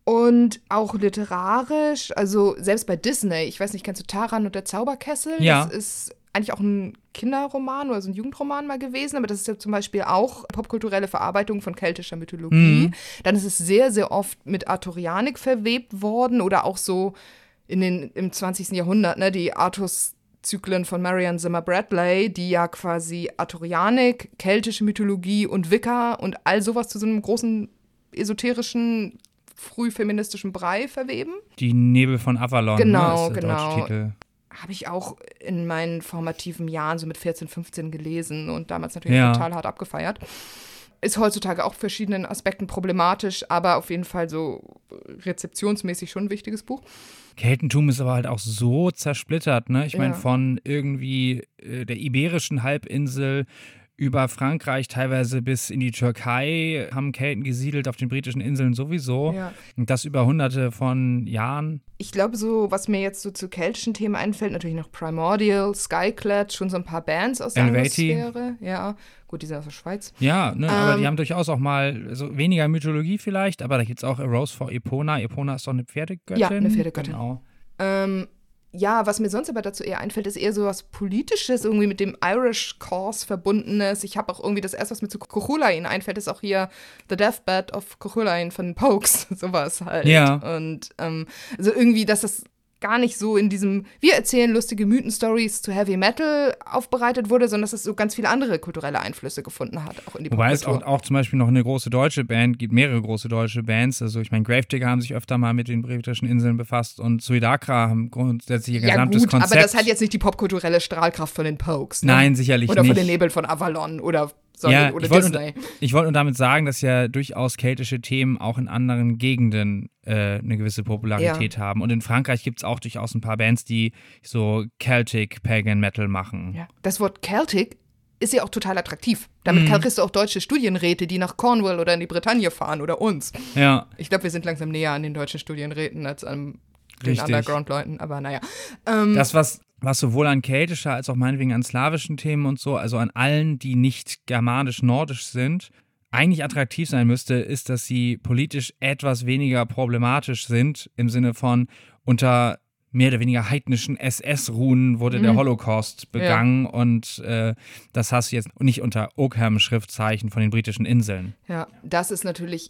Und auch literarisch, also selbst bei Disney, ich weiß nicht, kennst du Taran und der Zauberkessel? Ja. Das ist eigentlich auch ein Kinderroman oder so ein Jugendroman mal gewesen, aber das ist ja zum Beispiel auch popkulturelle Verarbeitung von keltischer Mythologie. Dann ist es sehr, sehr oft mit Arthurianik verwebt worden oder auch so im 20. Jahrhundert, ne, die Artus-Zyklen von Marianne Zimmer Bradley, die ja quasi Arthurianik, keltische Mythologie und Wicca und all sowas zu so einem großen esoterischen frühfeministischen Brei verweben. Die Nebel von Avalon, Genau, ne, ist der deutsche Titel. Habe ich auch in meinen formativen Jahren, so mit 14, 15 gelesen und damals natürlich total hart abgefeiert. Ist heutzutage auch verschiedenen Aspekten problematisch, aber auf jeden Fall so rezeptionsmäßig schon ein wichtiges Buch. Keltentum ist aber halt auch so zersplittert, ne? Ich meine, von irgendwie der iberischen Halbinsel über Frankreich, teilweise bis in die Türkei, haben Kelten gesiedelt, auf den britischen Inseln sowieso. Ja. Und das über hunderte von Jahren. Ich glaube, so, was mir jetzt so zu keltischen Themen einfällt, natürlich noch Primordial, Skyclad, schon so ein paar Bands aus der Atmosphäre. Ja, gut, die sind aus der Schweiz. Ja, ne, aber die haben durchaus auch mal so weniger Mythologie vielleicht, aber da gibt es auch A Rose for Epona. Epona ist doch eine Pferdegöttin. Ja, eine Pferdegöttin. Genau. Ja, was mir sonst aber dazu eher einfällt, ist eher so was Politisches, irgendwie mit dem Irish Cause verbundenes. Ich habe auch irgendwie das erste, was mir zu Cuchulainn einfällt, ist auch hier The Deathbed of Cuchulainn von den Pokes, sowas halt. Ja. Und also irgendwie, dass das gar nicht so in diesem, wir erzählen lustige Mythen-Stories zu Heavy Metal aufbereitet wurde, sondern dass es so ganz viele andere kulturelle Einflüsse gefunden hat, auch in die Wobei Popkultur. es auch zum Beispiel noch eine große deutsche Band gibt, mehrere große deutsche Bands. Also ich meine, Gravedigger haben sich öfter mal mit den britischen Inseln befasst und Suidakra haben grundsätzlich ihr gesamtes Konzept. Aber das hat jetzt nicht die popkulturelle Strahlkraft von den Pokes. Ne? Nein, sicherlich nicht. Oder von den Nebeln von Avalon oder Disney. Ich wollte nur damit sagen, dass ja durchaus keltische Themen auch in anderen Gegenden eine gewisse Popularität haben. Und in Frankreich gibt es auch durchaus ein paar Bands, die so Celtic Pagan Metal machen. Ja. Das Wort Celtic ist ja auch total attraktiv. Damit kriegst du auch deutsche Studienräte, die nach Cornwall oder in die Bretagne fahren oder uns. Ja. Ich glaube, wir sind langsam näher an den deutschen Studienräten als an den Underground-Leuten, aber naja. Das, was sowohl an keltischer als auch meinetwegen an slawischen Themen und so, also an allen, die nicht germanisch-nordisch sind, eigentlich attraktiv sein müsste, ist, dass sie politisch etwas weniger problematisch sind, im Sinne von unter mehr oder weniger heidnischen SS-Runen wurde der Holocaust begangen und das hast du jetzt nicht unter Oakham-Schriftzeichen von den britischen Inseln. Ja, das ist natürlich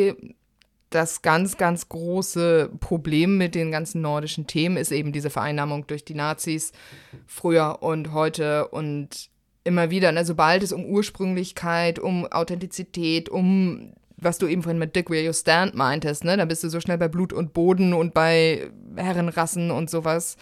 das ganz, ganz große Problem mit den ganzen nordischen Themen ist eben diese Vereinnahmung durch die Nazis früher und heute und immer wieder, ne, sobald es um Ursprünglichkeit, um Authentizität, um, was du eben vorhin mit Dick Where You Stand meintest, ne, da bist du so schnell bei Blut und Boden und bei Herrenrassen und sowas.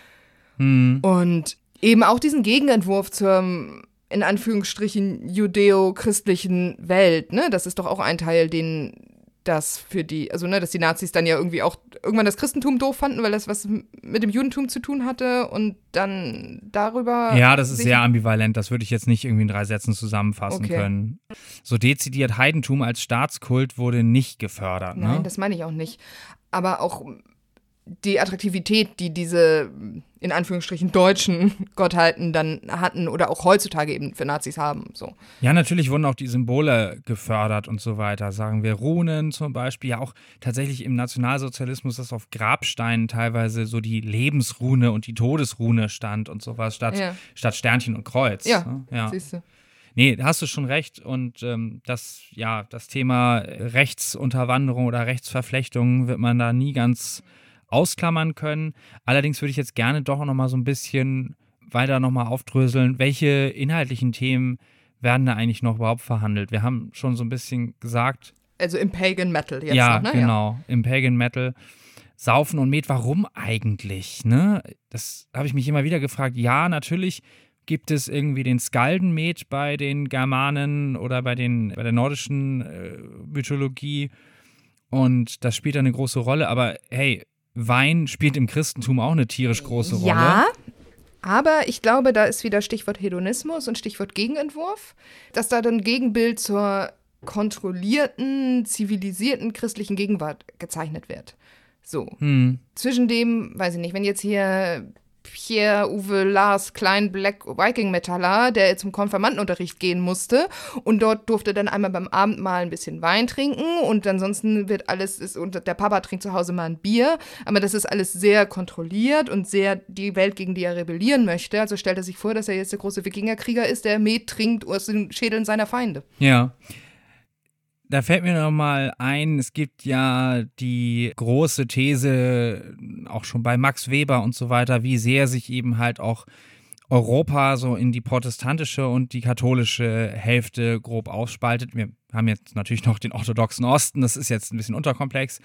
Und eben auch diesen Gegenentwurf zur, in Anführungsstrichen, judäo-christlichen Welt, ne, das ist doch auch ein Teil, den das für die, also ne, dass die Nazis dann ja irgendwie auch irgendwann das Christentum doof fanden, weil das was mit dem Judentum zu tun hatte und dann darüber. Ja, das ist sehr ambivalent, das würde ich jetzt nicht irgendwie in 3 Sätzen zusammenfassen können. So dezidiert Heidentum als Staatskult wurde nicht gefördert. Ne? Nein, das meine ich auch nicht. Aber auch die Attraktivität, die diese in Anführungsstrichen deutschen Gottheiten dann hatten oder auch heutzutage eben für Nazis haben. So. Ja, natürlich wurden auch die Symbole gefördert und so weiter. Sagen wir Runen zum Beispiel, ja auch tatsächlich im Nationalsozialismus, dass auf Grabsteinen teilweise so die Lebensrune und die Todesrune stand und sowas, statt Sternchen und Kreuz. Ja, siehst du. Nee, da hast du schon recht. Und das Thema Rechtsunterwanderung oder Rechtsverflechtung wird man da nie ganz ausklammern können. Allerdings würde ich jetzt gerne doch noch mal so ein bisschen weiter noch mal aufdröseln, welche inhaltlichen Themen werden da eigentlich noch überhaupt verhandelt? Wir haben schon so ein bisschen gesagt. Also im Pagan Metal jetzt ja, noch, ne? Genau, im Pagan Metal. Saufen und Met, warum eigentlich? Ne? Das habe ich mich immer wieder gefragt. Ja, natürlich gibt es irgendwie den Skaldenmet bei den Germanen oder bei der nordischen Mythologie und das spielt eine große Rolle, aber hey, Wein spielt im Christentum auch eine tierisch große Rolle. Ja, aber ich glaube, da ist wieder Stichwort Hedonismus und Stichwort Gegenentwurf, dass da dann Gegenbild zur kontrollierten, zivilisierten christlichen Gegenwart gezeichnet wird. So. Zwischen dem, weiß ich nicht, wenn jetzt hier Pierre-Uwe Lars Klein Black Viking Metaller, der zum Konfirmandenunterricht gehen musste und dort durfte dann einmal beim Abendmahl ein bisschen Wein trinken und ansonsten und der Papa trinkt zu Hause mal ein Bier, aber das ist alles sehr kontrolliert und sehr die Welt, gegen die er rebellieren möchte. Also stellt er sich vor, dass er jetzt der große Wikingerkrieger ist, der Met trinkt aus den Schädeln seiner Feinde. Ja. Da fällt mir noch mal ein, es gibt ja die große These, auch schon bei Max Weber und so weiter, wie sehr sich eben halt auch Europa so in die protestantische und die katholische Hälfte grob aufspaltet. Wir haben jetzt natürlich noch den orthodoxen Osten, das ist jetzt ein bisschen unterkomplex,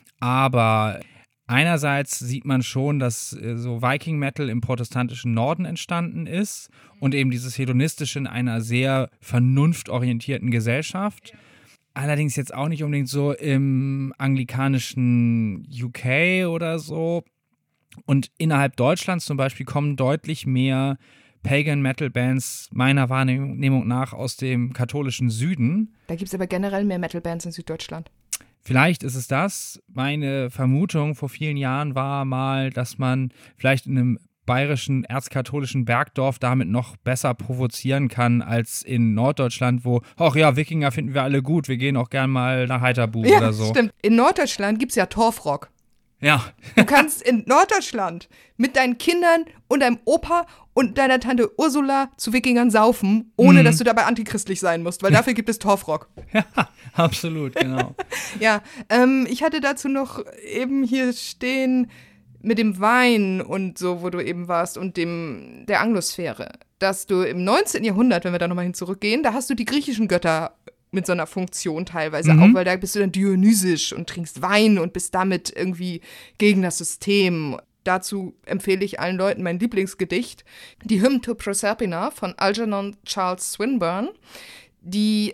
aber einerseits sieht man schon, dass so Viking-Metal im protestantischen Norden entstanden ist und eben dieses Hedonistische in einer sehr vernunftorientierten Gesellschaft. Allerdings jetzt auch nicht unbedingt so im anglikanischen UK oder so. Und innerhalb Deutschlands zum Beispiel kommen deutlich mehr Pagan-Metal-Bands meiner Wahrnehmung nach aus dem katholischen Süden. Da gibt es aber generell mehr Metal-Bands in Süddeutschland. Vielleicht ist es das. Meine Vermutung vor vielen Jahren war mal, dass man vielleicht in einem bayerischen erzkatholischen Bergdorf damit noch besser provozieren kann als in Norddeutschland, wo, ach ja, Wikinger finden wir alle gut, wir gehen auch gern mal nach Heiterbu oder so. Ja, stimmt. In Norddeutschland gibt es ja Torfrock. Ja. Du kannst in Norddeutschland mit deinen Kindern und deinem Opa und deiner Tante Ursula zu Wikingern saufen, ohne dass du dabei antichristlich sein musst, weil dafür gibt es Torfrock. Ja, absolut, genau. Ja, ich hatte dazu noch eben hier stehen, mit dem Wein und so, wo du eben warst und der Anglosphäre, dass du im 19. Jahrhundert, wenn wir da nochmal hin zurückgehen, da hast du die griechischen Götter mit so einer Funktion teilweise auch, weil da bist du dann dionysisch und trinkst Wein und bist damit irgendwie gegen das System. Dazu empfehle ich allen Leuten mein Lieblingsgedicht, die Hymn to Proserpina von Algernon Charles Swinburne, die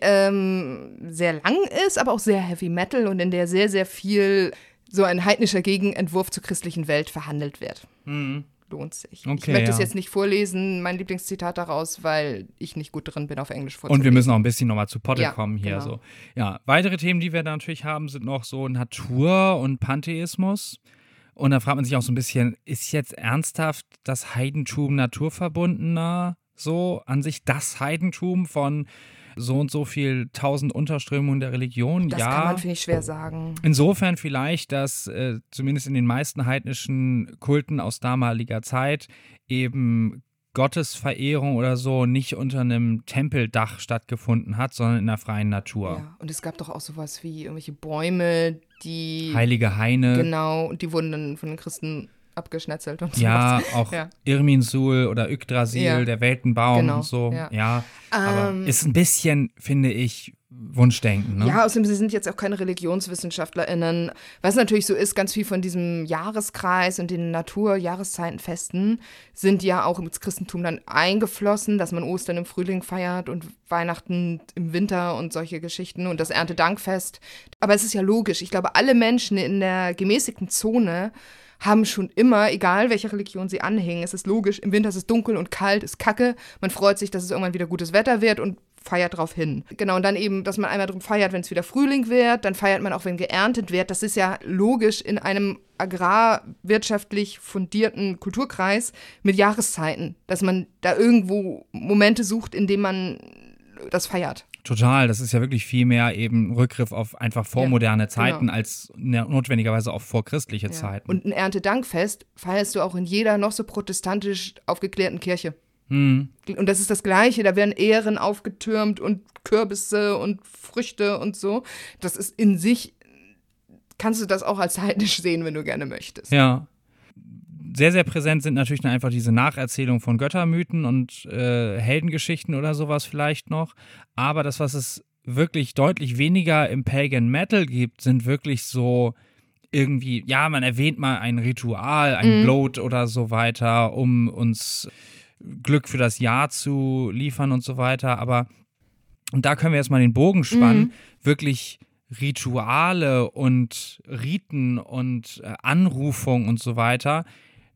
sehr lang ist, aber auch sehr Heavy Metal und in der sehr, sehr viel so ein heidnischer Gegenentwurf zur christlichen Welt verhandelt wird. Lohnt sich. Okay, ich möchte es jetzt nicht vorlesen, mein Lieblingszitat daraus, weil ich nicht gut drin bin, auf Englisch vorzulesen. Und wir müssen auch ein bisschen nochmal zu Potte Ja, kommen hier. genau. So. Ja, weitere Themen, die wir da natürlich haben, sind noch so Natur und Pantheismus. Und da fragt man sich auch so ein bisschen, ist jetzt ernsthaft das Heidentum naturverbundener? So an sich das Heidentum von so und so viel 1000 Unterströmungen der Religion? Das ja. kann man, finde ich, schwer sagen. Insofern vielleicht, dass zumindest in den meisten heidnischen Kulten aus damaliger Zeit eben Gottesverehrung oder so nicht unter einem Tempeldach stattgefunden hat, sondern in der freien Natur. Ja, und es gab doch auch sowas wie irgendwelche Bäume, die Heilige Haine. Genau, und die wurden dann von den Christen abgeschnetzelt und so. Ja, auch Ja. Irminsul oder Yggdrasil, Ja. der Weltenbaum Genau, und so. ja. Ja, aber ist ein bisschen, finde ich, Wunschdenken. Ne? Ja, außerdem, sie sind jetzt auch keine ReligionswissenschaftlerInnen. Was natürlich so ist, ganz viel von diesem Jahreskreis und den Natur-Jahreszeitenfesten sind ja auch ins Christentum dann eingeflossen, dass man Ostern im Frühling feiert und Weihnachten im Winter und solche Geschichten und das Erntedankfest. Aber es ist ja logisch. Ich glaube, alle Menschen in der gemäßigten Zone haben schon immer, egal welcher Religion sie anhängen, es ist logisch, im Winter ist es dunkel und kalt, ist kacke, man freut sich, dass es irgendwann wieder gutes Wetter wird und feiert drauf hin. Genau, und dann eben, dass man einmal drum feiert, wenn es wieder Frühling wird, dann feiert man auch, wenn geerntet wird. Das ist ja logisch in einem agrarwirtschaftlich fundierten Kulturkreis mit Jahreszeiten, dass man da irgendwo Momente sucht, in denen man das feiert. Total, das ist ja wirklich viel mehr eben Rückgriff auf einfach vormoderne Zeiten genau. als notwendigerweise auf vorchristliche Zeiten. Und ein Erntedankfest feierst du auch in jeder noch so protestantisch aufgeklärten Kirche. Und das ist das Gleiche, da werden Ähren aufgetürmt und Kürbisse und Früchte und so. Das ist in sich, kannst du das auch als heidnisch sehen, wenn du gerne möchtest. Ja. Sehr, sehr präsent sind natürlich dann einfach diese Nacherzählungen von Göttermythen und Heldengeschichten oder sowas vielleicht noch. Aber das, was es wirklich deutlich weniger im Pagan Metal gibt, sind wirklich so irgendwie, ja, man erwähnt mal ein Ritual, ein Bloat oder so weiter, um uns Glück für das Jahr zu liefern und so weiter. Aber, und da können wir jetzt mal den Bogen spannen, wirklich Rituale und Riten und Anrufung und so weiter,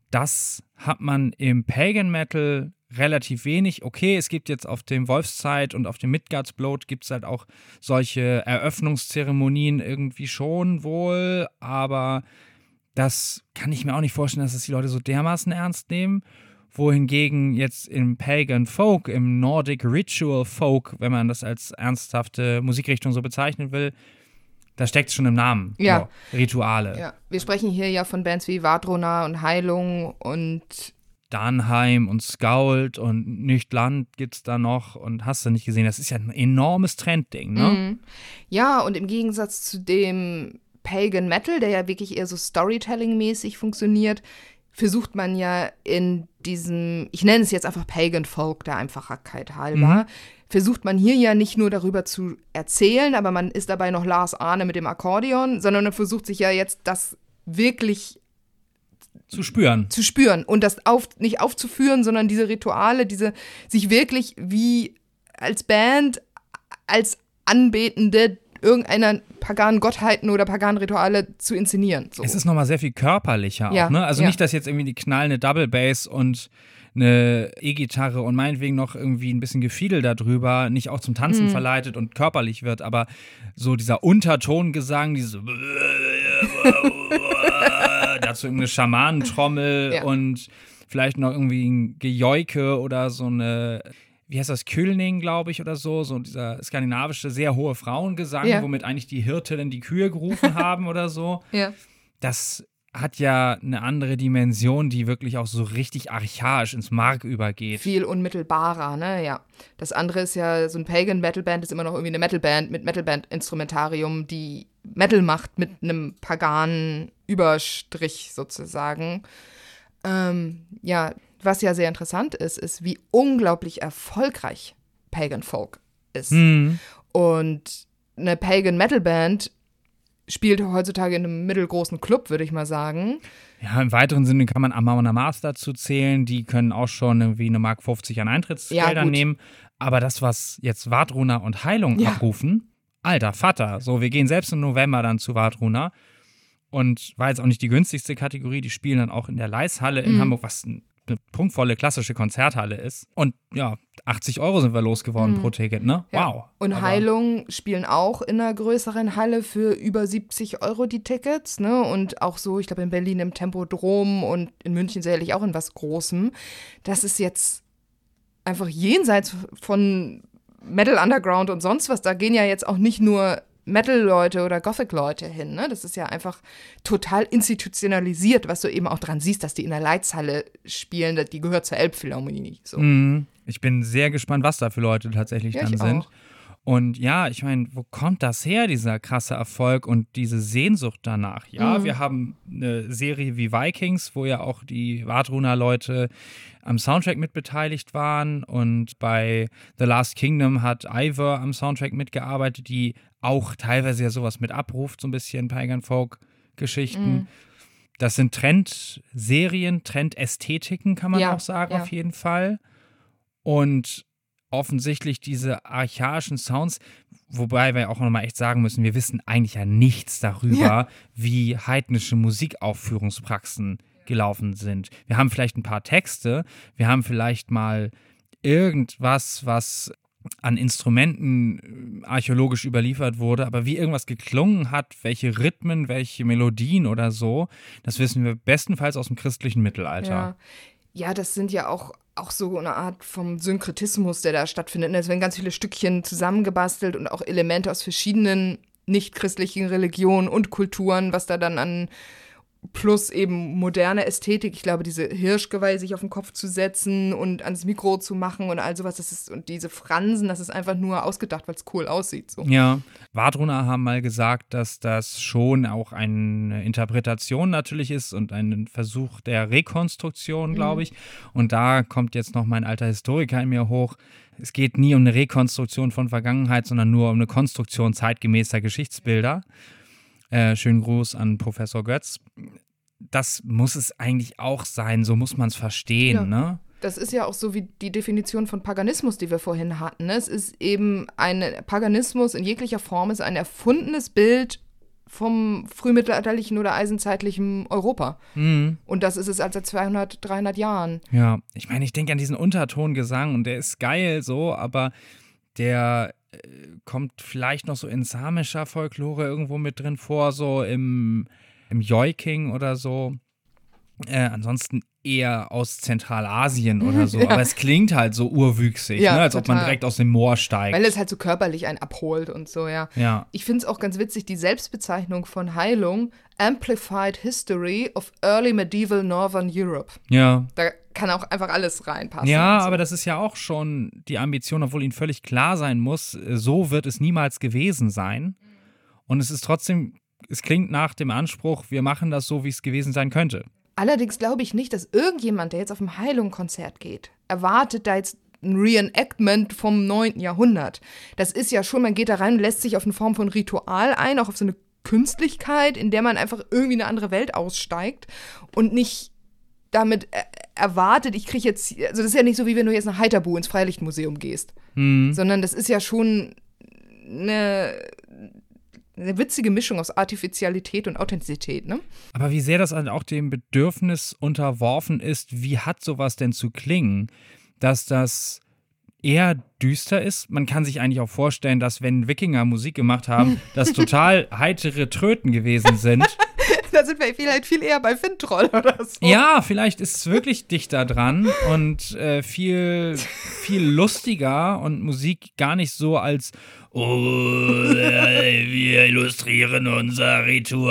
das hat man im Pagan Metal relativ wenig. Okay, es gibt jetzt auf dem Wolfszeit und auf dem Midgard's Bloat gibt es halt auch solche Eröffnungszeremonien irgendwie schon wohl, aber Das kann ich mir auch nicht vorstellen, dass es die Leute so dermaßen ernst nehmen. Wohingegen jetzt im Pagan Folk, im Nordic Ritual Folk, wenn man das als ernsthafte Musikrichtung so bezeichnen will, da steckt es schon im Namen. Ja. Rituale. Ja. Wir sprechen hier ja von Bands wie Vadrona und Heilung und Danheim und Skald und Nüchtland gibt's da noch und hast du nicht gesehen, das ist ja ein enormes Trendding, ne? Mhm. Ja, und im Gegensatz zu dem Pagan Metal, der ja wirklich eher so Storytelling-mäßig funktioniert, versucht man ja in diesem, ich nenne es jetzt einfach Pagan Folk, der Einfachheit halber, versucht man hier ja nicht nur darüber zu erzählen, aber man ist dabei noch Lars Arne mit dem Akkordeon, sondern man versucht sich ja jetzt das wirklich zu spüren und das nicht aufzuführen, sondern diese Rituale, sich wirklich wie als Band, als Anbetende irgendeiner paganen Gottheiten oder paganen Rituale zu inszenieren. So. Es ist nochmal sehr viel körperlicher ja, auch, ne? Also ja. nicht, dass jetzt irgendwie die knallende Double Bass und eine E-Gitarre und meinetwegen noch irgendwie ein bisschen Gefiedel darüber nicht auch zum Tanzen verleitet und körperlich wird, aber so dieser Untertongesang, diese dazu irgendeine Schamanentrommel und vielleicht noch irgendwie ein Gejeuke oder so eine, wie heißt das, Kölning, glaube ich, oder so dieser skandinavische, sehr hohe Frauengesang, womit eigentlich die Hirtinnen die Kühe gerufen haben oder so. Ja. Das hat ja eine andere Dimension, die wirklich auch so richtig archaisch ins Mark übergeht. Viel unmittelbarer, ne, ja. Das andere ist ja, so ein Pagan-Metal-Band ist immer noch irgendwie eine Metal-Band mit Metal-Band-Instrumentarium, die Metal macht mit einem paganen Überstrich sozusagen. Ja, was ja sehr interessant ist, wie unglaublich erfolgreich Pagan Folk ist. Und eine Pagan Metal Band spielt heutzutage in einem mittelgroßen Club, würde ich mal sagen. Ja, im weiteren Sinne kann man Amon Amarth dazu zählen. Die können auch schon irgendwie eine Mark 50 an Eintrittsgeldern nehmen. Aber das, was jetzt Vadrona und Heilung abrufen, alter Vater. So, wir gehen selbst im November dann zu Vadrona. Und war jetzt auch nicht die günstigste Kategorie. Die spielen dann auch in der Leishalle in Hamburg, was eine prunkvolle klassische Konzerthalle ist. Und ja, 80 € sind wir losgeworden pro Ticket, ne? Ja. Wow. Und Heilung spielen auch in einer größeren Halle für über 70 € die Tickets, ne? Und auch so, ich glaube in Berlin im Tempodrom und in München sicherlich auch in was Großem. Das ist jetzt einfach jenseits von Metal Underground und sonst was. Da gehen ja jetzt auch nicht nur Metal-Leute oder Gothic-Leute hin, ne? Das ist ja einfach total institutionalisiert, was du eben auch dran siehst, dass die in der Leitzhalle spielen, die gehört zur Elbphilharmonie. So. Ich bin sehr gespannt, was da für Leute tatsächlich dann sind. Auch. Und ja, ich meine, wo kommt das her, dieser krasse Erfolg und diese Sehnsucht danach? Ja, wir haben eine Serie wie Vikings, wo ja auch die Vadrona-Leute am Soundtrack mitbeteiligt waren. Und bei The Last Kingdom hat Ivor am Soundtrack mitgearbeitet, die auch teilweise ja sowas mit abruft, so ein bisschen Pagan Folk-Geschichten. Das sind Trendserien, Trendästhetiken, kann man auch sagen, auf jeden Fall. Und offensichtlich diese archaischen Sounds, wobei wir auch nochmal echt sagen müssen, wir wissen eigentlich ja nichts darüber, wie heidnische Musikaufführungspraxen gelaufen sind. Wir haben vielleicht ein paar Texte, wir haben vielleicht mal irgendwas, was an Instrumenten archäologisch überliefert wurde, aber wie irgendwas geklungen hat, welche Rhythmen, welche Melodien oder so, das wissen wir bestenfalls aus dem christlichen Mittelalter. Ja, das sind ja auch so eine Art vom Synkretismus, der da stattfindet. Es werden ganz viele Stückchen zusammengebastelt und auch Elemente aus verschiedenen nicht-christlichen Religionen und Kulturen, was da dann an plus eben moderne Ästhetik, ich glaube, diese Hirschgeweih sich auf den Kopf zu setzen und ans Mikro zu machen und all sowas, das ist, und diese Fransen, das ist einfach nur ausgedacht, weil es cool aussieht. So. Ja, Vadrona haben mal gesagt, dass das schon auch eine Interpretation natürlich ist und ein Versuch der Rekonstruktion, glaube ich. Und da kommt jetzt noch mein alter Historiker in mir hoch. Es geht nie um eine Rekonstruktion von Vergangenheit, sondern nur um eine Konstruktion zeitgemäßer Geschichtsbilder. Schönen Gruß an Professor Götz. Das muss es eigentlich auch sein, so muss man es verstehen, ne? Das ist ja auch so wie die Definition von Paganismus, die wir vorhin hatten. Ne? Es ist eben Paganismus in jeglicher Form ist ein erfundenes Bild vom frühmittelalterlichen oder eisenzeitlichen Europa. Und das ist es seit 200, 300 Jahren. Ja, ich meine, ich denke an diesen Untertongesang und der ist geil so, aber der kommt vielleicht noch so in samischer Folklore irgendwo mit drin vor, so im im Joiking oder so. Ansonsten eher aus Zentralasien oder so. Ja. Aber es klingt halt so urwüchsig, Ja, ne? Als ob man total. direkt aus dem Moor steigt. Weil es halt so körperlich einen abholt und so, ja. Ja. Ich finde es auch ganz witzig, die Selbstbezeichnung von Heilung, Amplified History of Early Medieval Northern Europe. Ja. Da kann auch einfach alles reinpassen. Ja, und so. aber das ist ja auch schon die Ambition, obwohl ihnen völlig klar sein muss, so wird es niemals gewesen sein. Und es ist trotzdem, es klingt nach dem Anspruch, wir machen das so, wie es gewesen sein könnte. Allerdings glaube ich nicht, dass irgendjemand, der jetzt auf ein Heilung-Konzert geht, erwartet da jetzt ein Reenactment vom 9. Jahrhundert. Das ist ja schon, man geht da rein und lässt sich auf eine Form von Ritual ein, auch auf so eine Künstlichkeit, in der man einfach irgendwie eine andere Welt aussteigt und nicht damit erwartet, ich kriege jetzt, also das ist ja nicht so, wie wenn du jetzt nach Heiterbu ins Freilichtmuseum gehst, sondern das ist ja schon eine witzige Mischung aus Artificialität und Authentizität, ne? Aber wie sehr das halt auch dem Bedürfnis unterworfen ist, wie hat sowas denn zu klingen, dass das eher düster ist? Man kann sich eigentlich auch vorstellen, dass wenn Wikinger Musik gemacht haben, das total heitere Tröten gewesen sind. Da sind wir vielleicht viel eher bei Fintroll oder so. Ja, vielleicht ist es wirklich dichter dran und viel lustiger und Musik gar nicht so als wir illustrieren unser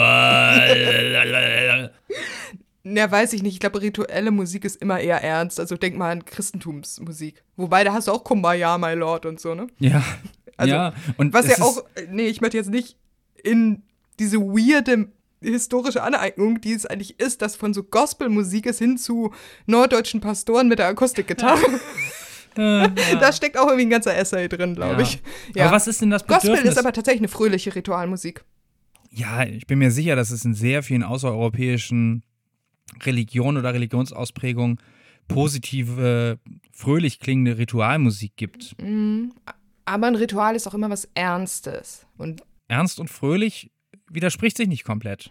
Ritual. Ja, weiß ich nicht. Ich glaube, rituelle Musik ist immer eher ernst. Also denk mal an Christentumsmusik. Wobei, da hast du auch Kumbaya, my Lord und so, ne? Ja, Also, ja. Und was es ja auch, nee, ich möchte jetzt nicht in diese weirde historische Aneignung, die es eigentlich ist, dass von so Gospelmusik ist hin zu norddeutschen Pastoren mit der Akustikgitarre. Da steckt auch irgendwie ein ganzer Essay drin, glaube ich. Ja. Aber was ist denn das Bedürfnis? Gospel ist aber tatsächlich eine fröhliche Ritualmusik. Ja, ich bin mir sicher, dass es in sehr vielen außereuropäischen Religionen oder Religionsausprägungen positive, fröhlich klingende Ritualmusik gibt. Aber ein Ritual ist auch immer was Ernstes. Und Ernst und fröhlich widerspricht sich nicht komplett.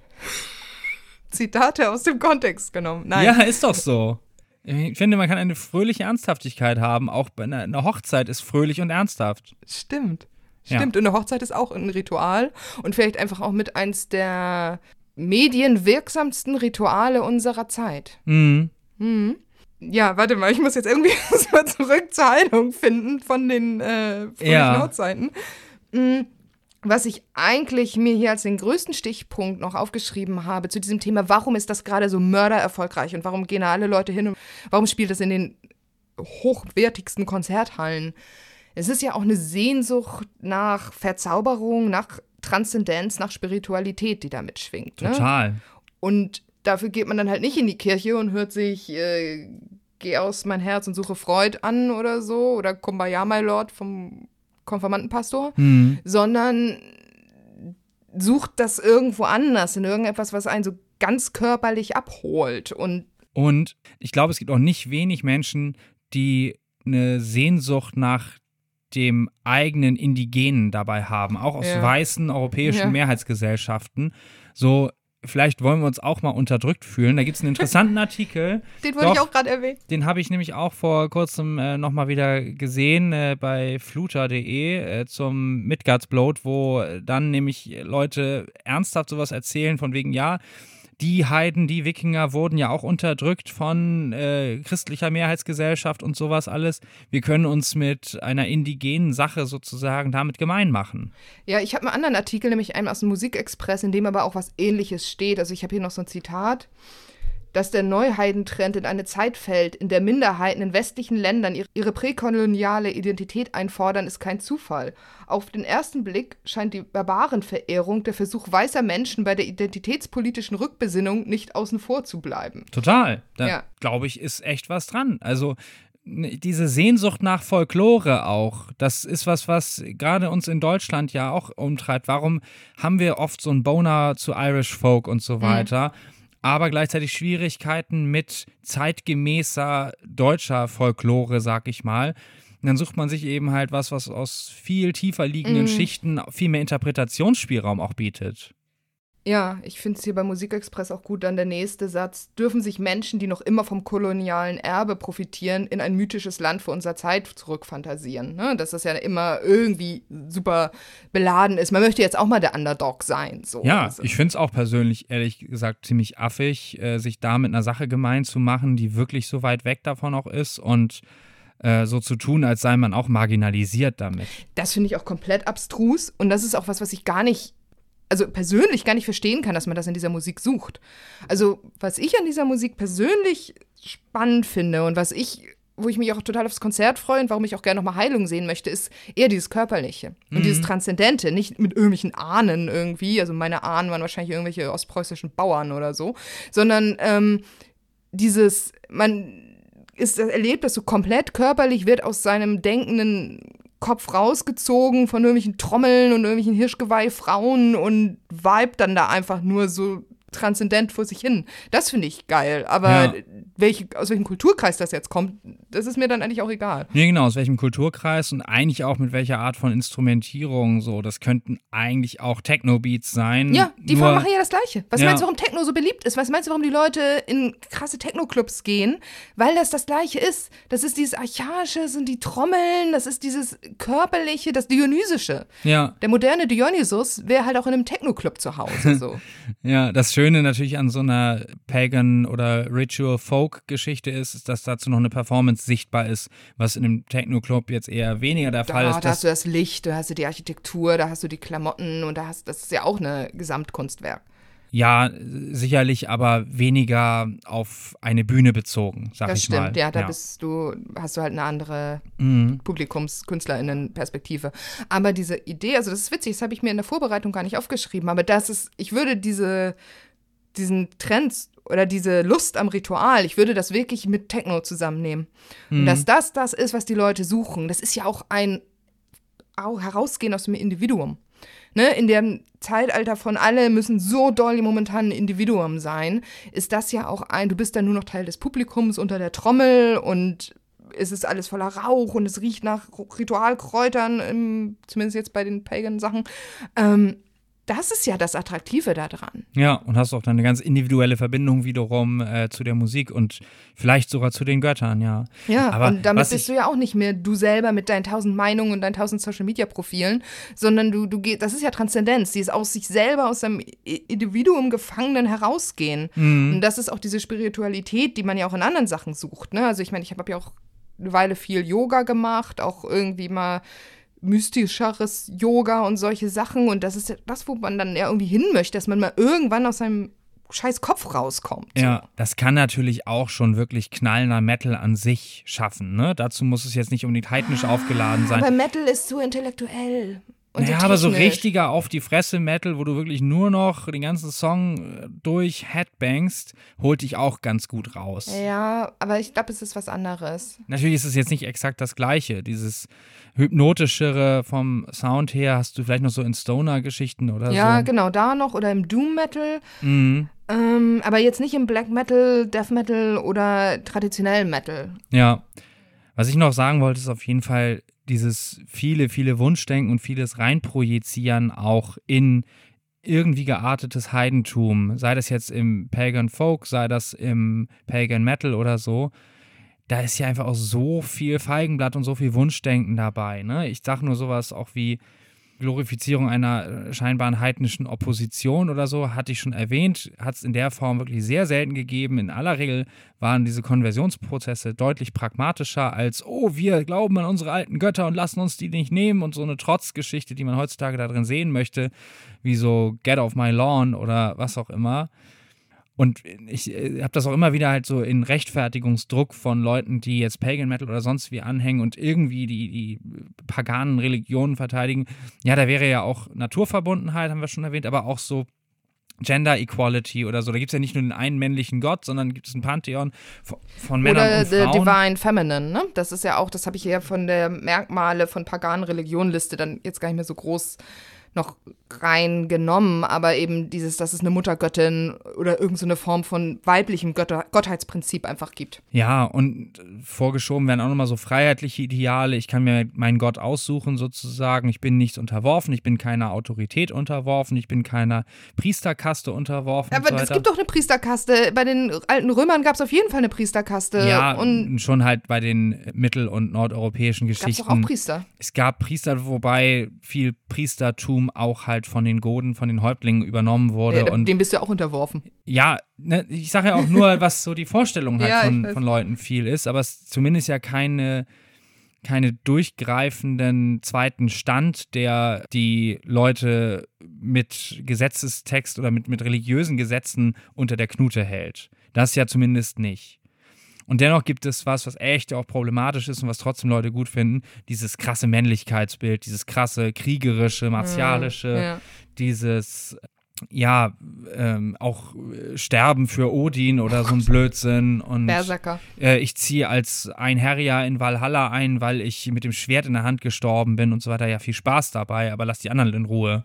Zitate aus dem Kontext genommen. Nein. Ja, ist doch so. Ich finde, man kann eine fröhliche Ernsthaftigkeit haben. Auch bei einer Hochzeit ist fröhlich und ernsthaft. Stimmt. Ja. Und eine Hochzeit ist auch ein Ritual und vielleicht einfach auch mit eins der medienwirksamsten Rituale unserer Zeit. Ja, warte mal, ich muss jetzt irgendwie mal zurück zur Heilung finden von den fröhlichen Hochzeiten. Was ich eigentlich mir hier als den größten Stichpunkt noch aufgeschrieben habe zu diesem Thema, warum ist das gerade so mördererfolgreich und warum gehen da alle Leute hin und warum spielt das in den hochwertigsten Konzerthallen? Es ist ja auch eine Sehnsucht nach Verzauberung, nach Transzendenz, nach Spiritualität, die da mitschwingt. Ne? Total. Und dafür geht man dann halt nicht in die Kirche und hört sich Geh aus mein Herz und suche Freud an oder so oder Kumbaya, my Lord vom Konfirmandenpastor, sondern sucht das irgendwo anders, in irgendetwas, was einen so ganz körperlich abholt. Und ich glaube, es gibt auch nicht wenig Menschen, die eine Sehnsucht nach dem eigenen Indigenen dabei haben, auch aus weißen europäischen Mehrheitsgesellschaften. So, vielleicht wollen wir uns auch mal unterdrückt fühlen. Da gibt es einen interessanten Artikel. Den wollte ich auch gerade erwähnen. Den habe ich nämlich auch vor kurzem nochmal wieder gesehen bei fluter.de zum Midgardsblot, wo dann nämlich Leute ernsthaft sowas erzählen von wegen, ja, die Heiden, die Wikinger wurden ja auch unterdrückt von christlicher Mehrheitsgesellschaft und sowas alles. Wir können uns mit einer indigenen Sache sozusagen damit gemein machen. Ja, ich habe einen anderen Artikel, nämlich einen aus dem Musikexpress, in dem aber auch was Ähnliches steht. Also ich habe hier noch so ein Zitat. Dass der Neuheidentrend in eine Zeit fällt, in der Minderheiten in westlichen Ländern ihre präkoloniale Identität einfordern, ist kein Zufall. Auf den ersten Blick scheint die Barbarenverehrung, der Versuch weißer Menschen bei der identitätspolitischen Rückbesinnung nicht außen vor zu bleiben. Total. Da, glaube ich, ist echt was dran. Also diese Sehnsucht nach Folklore auch, das ist was gerade uns in Deutschland ja auch umtreibt. Warum haben wir oft so einen Boner zu Irish Folk und so weiter? Aber gleichzeitig Schwierigkeiten mit zeitgemäßer deutscher Folklore, sag ich mal. Und dann sucht man sich eben halt was aus viel tiefer liegenden Schichten viel mehr Interpretationsspielraum auch bietet. Ja, ich finde es hier bei Musikexpress auch gut, dann der nächste Satz. Dürfen sich Menschen, die noch immer vom kolonialen Erbe profitieren, in ein mythisches Land vor unserer Zeit zurückfantasieren? Ne? Dass das ja immer irgendwie super beladen ist. Man möchte jetzt auch mal der Underdog sein. So. Ja, Also. ich finde es auch persönlich, ehrlich gesagt, ziemlich affig, sich da mit einer Sache gemein zu machen, die wirklich so weit weg davon auch ist und so zu tun, als sei man auch marginalisiert damit. Das finde ich auch komplett abstrus und das ist auch was ich gar nicht, also persönlich gar nicht verstehen kann, dass man das in dieser Musik sucht. Also was ich an dieser Musik persönlich spannend finde und wo ich mich auch total aufs Konzert freue und warum ich auch gerne nochmal Heilung sehen möchte, ist eher dieses Körperliche und dieses Transzendente, nicht mit irgendwelchen Ahnen irgendwie, also meine Ahnen waren wahrscheinlich irgendwelche ostpreußischen Bauern oder so, sondern man erlebt das so komplett körperlich, wird aus seinem denkenden Kopf rausgezogen von irgendwelchen Trommeln und irgendwelchen Hirschgeweih-Frauen und vibet dann da einfach nur so transzendent vor sich hin. Das finde ich geil, aber aus welchem Kulturkreis das jetzt kommt, das ist mir dann eigentlich auch egal. Nee, genau, aus welchem Kulturkreis und eigentlich auch mit welcher Art von Instrumentierung so. Das könnten eigentlich auch Techno-Beats sein. Ja, die machen ja das Gleiche. Was meinst du, warum Techno so beliebt ist? Was meinst du, warum die Leute in krasse Techno-Clubs gehen? Weil das Gleiche ist. Das ist dieses Archaische, das sind die Trommeln, das ist dieses Körperliche, das Dionysische. Ja. Der moderne Dionysus wäre halt auch in einem Techno-Club zu Hause. So. Ja, das Schöne natürlich an so einer Pagan- oder Ritual-Folk-Geschichte ist, dass dazu noch eine Performance sichtbar ist, was in einem Techno-Club jetzt eher weniger der Fall ist. Da hast du das Licht, da hast du die Architektur, da hast du die Klamotten und das ist ja auch ein Gesamtkunstwerk. Ja, sicherlich, aber weniger auf eine Bühne bezogen, sag ich mal. Das stimmt, ja, da hast du halt eine andere Publikums-KünstlerInnen-Perspektive. Aber diese Idee, also das ist witzig, das habe ich mir in der Vorbereitung gar nicht aufgeschrieben, aber ich würde diesen Trend oder diese Lust am Ritual, ich würde das wirklich mit Techno zusammennehmen. Und dass das ist, was die Leute suchen. Das ist ja auch ein Herausgehen aus dem Individuum. Ne, in dem Zeitalter von alle müssen so doll momentan ein Individuum sein, ist das ja auch du bist dann nur noch Teil des Publikums unter der Trommel und es ist alles voller Rauch und es riecht nach Ritualkräutern, zumindest jetzt bei den Pagan-Sachen. Das ist ja das Attraktive daran. Ja, und hast auch dann eine ganz individuelle Verbindung wiederum zu der Musik und vielleicht sogar zu den Göttern, ja. Ja, aber und damit bist du ja auch nicht mehr du selber mit deinen 1000 Meinungen und deinen 1000 Social-Media-Profilen, sondern das ist ja Transzendenz, dieses aus sich selber, aus seinem Individuum Gefangenen herausgehen. Und das ist auch diese Spiritualität, die man ja auch in anderen Sachen sucht, ne? Also ich meine, ich habe ja auch eine Weile viel Yoga gemacht, auch irgendwie mal mystischeres Yoga und solche Sachen. Und das ist ja das, wo man dann ja irgendwie hin möchte, dass man mal irgendwann aus seinem scheiß Kopf rauskommt. So. Ja, das kann natürlich auch schon wirklich knallender Metal an sich schaffen, ne? Dazu muss es jetzt nicht unbedingt heidnisch aufgeladen sein. Aber Metal ist so intellektuell. Und ja, so aber so technisch. richtiger auf die Fresse Metal, wo du wirklich nur noch den ganzen Song durch Headbangst, holt dich auch ganz gut raus. Ja, aber ich glaube, es ist was anderes. Natürlich ist es jetzt nicht exakt das Gleiche. Dieses hypnotischere vom Sound her hast du vielleicht noch so in Stoner-Geschichten oder so. Ja, genau, da noch oder im Doom-Metal. Aber jetzt nicht im Black Metal, Death Metal oder traditionellen Metal. Ja. Was ich noch sagen wollte, ist auf jeden Fall dieses viele Wunschdenken und vieles reinprojizieren auch in irgendwie geartetes Heidentum, sei das jetzt im Pagan Folk, sei das im Pagan Metal oder so. Da ist ja einfach auch so viel Feigenblatt und so viel Wunschdenken dabei, ne? Ich sag nur sowas auch wie Glorifizierung einer scheinbaren heidnischen Opposition oder so, hatte ich schon erwähnt, hat es in der Form wirklich sehr selten gegeben. In aller Regel waren diese Konversionsprozesse deutlich pragmatischer als, wir glauben an unsere alten Götter und lassen uns die nicht nehmen und so eine Trotzgeschichte, die man heutzutage da drin sehen möchte, wie so Get Off My Lawn oder was auch immer. Und ich habe das auch immer wieder halt so in Rechtfertigungsdruck von Leuten, die jetzt Pagan Metal oder sonst wie anhängen und irgendwie die paganen Religionen verteidigen. Ja, da wäre ja auch Naturverbundenheit, haben wir schon erwähnt, aber auch so Gender Equality oder so. Da gibt es ja nicht nur den einen männlichen Gott, sondern gibt es ein Pantheon von Männern und Frauen. Oder the Divine Feminine, ne? Das ist ja auch, das habe ich ja von der Merkmale von paganen Religionenliste dann jetzt gar nicht mehr so groß noch reingenommen, aber eben dass es eine Muttergöttin oder irgend so eine Form von weiblichem Gottheitsprinzip einfach gibt. Ja, und vorgeschoben werden auch nochmal so freiheitliche Ideale. Ich kann mir meinen Gott aussuchen sozusagen. Ich bin nichts unterworfen, ich bin keiner Autorität unterworfen, ich bin keiner Priesterkaste unterworfen. Aber es gibt doch eine Priesterkaste. Bei den alten Römern gab es auf jeden Fall eine Priesterkaste. Ja, und schon halt bei den mittel- und nordeuropäischen Geschichten. Gab es doch auch Priester? Es gab Priester, wobei viel Priestertum auch halt von den Goden, von den Häuptlingen übernommen wurde. Ja, und dem bist du ja auch unterworfen. Ja, ne, ich sage ja auch nur, was so die Vorstellung halt Ja, von Leuten viel ist, aber es ist zumindest ja keine durchgreifenden zweiten Stand, der die Leute mit Gesetzestext oder mit religiösen Gesetzen unter der Knute hält. Das ja zumindest nicht. Und dennoch gibt es was echt auch problematisch ist und was trotzdem Leute gut finden, dieses krasse Männlichkeitsbild, dieses krasse kriegerische, martialische, dieses auch Sterben für Odin oder so ein Blödsinn. Und Berserker. Ich ziehe als ein Herrier in Valhalla ein, weil ich mit dem Schwert in der Hand gestorben bin und so weiter. Ja, viel Spaß dabei, aber lass die anderen in Ruhe.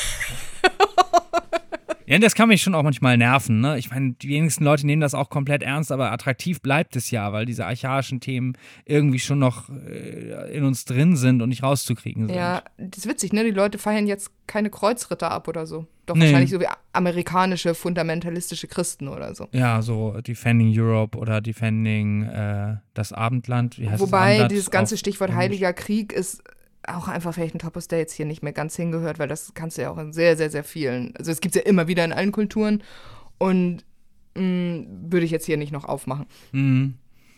Ja, das kann mich schon auch manchmal nerven, ne? Ich meine, die wenigsten Leute nehmen das auch komplett ernst, aber attraktiv bleibt es ja, weil diese archaischen Themen irgendwie schon noch in uns drin sind und nicht rauszukriegen sind. Ja, das ist witzig, ne? Die Leute feiern jetzt keine Kreuzritter ab oder so. Doch Nee. wahrscheinlich so wie amerikanische, fundamentalistische Christen oder so. Ja, so Defending Europe oder Defending das Abendland. Wie heißt Wobei das Abendland dieses ganze auf Stichwort Englisch? Heiliger Krieg ist auch einfach vielleicht ein Topos, der jetzt hier nicht mehr ganz hingehört, weil das kannst du ja auch in sehr, sehr, sehr vielen, also es gibt es ja immer wieder in allen Kulturen und würde ich jetzt hier nicht noch aufmachen. Mhm.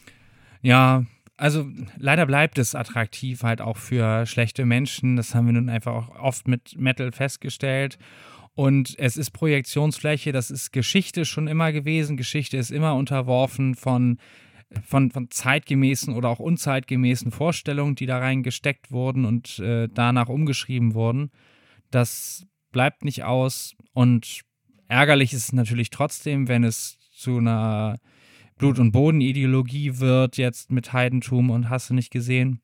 Ja, also leider bleibt es attraktiv halt auch für schlechte Menschen. Das haben wir nun einfach auch oft mit Metal festgestellt. Und es ist Projektionsfläche, das ist Geschichte schon immer gewesen. Geschichte ist immer unterworfen von zeitgemäßen oder auch unzeitgemäßen Vorstellungen, die da reingesteckt wurden und danach umgeschrieben wurden. Das bleibt nicht aus und ärgerlich ist es natürlich trotzdem, wenn es zu einer Blut- und Bodenideologie wird, jetzt mit Heidentum und hast du nicht gesehen.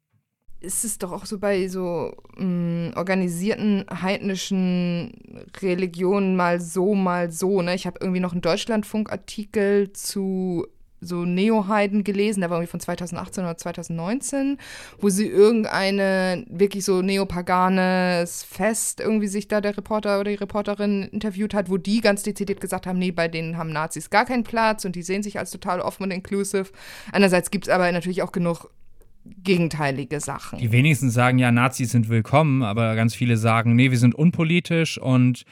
Ist es doch auch so bei so organisierten heidnischen Religionen mal so, ne? Ich habe irgendwie noch einen Deutschlandfunk-Artikel zu so Neo-Heiden gelesen, der war irgendwie von 2018 oder 2019, wo sie irgendeine wirklich so neopaganes Fest irgendwie sich da der Reporter oder die Reporterin interviewt hat, wo die ganz dezidiert gesagt haben, nee, bei denen haben Nazis gar keinen Platz und die sehen sich als total offen und inclusive. Einerseits gibt es aber natürlich auch genug gegenteilige Sachen. Die wenigsten sagen ja, Nazis sind willkommen, aber ganz viele sagen, nee, wir sind unpolitisch und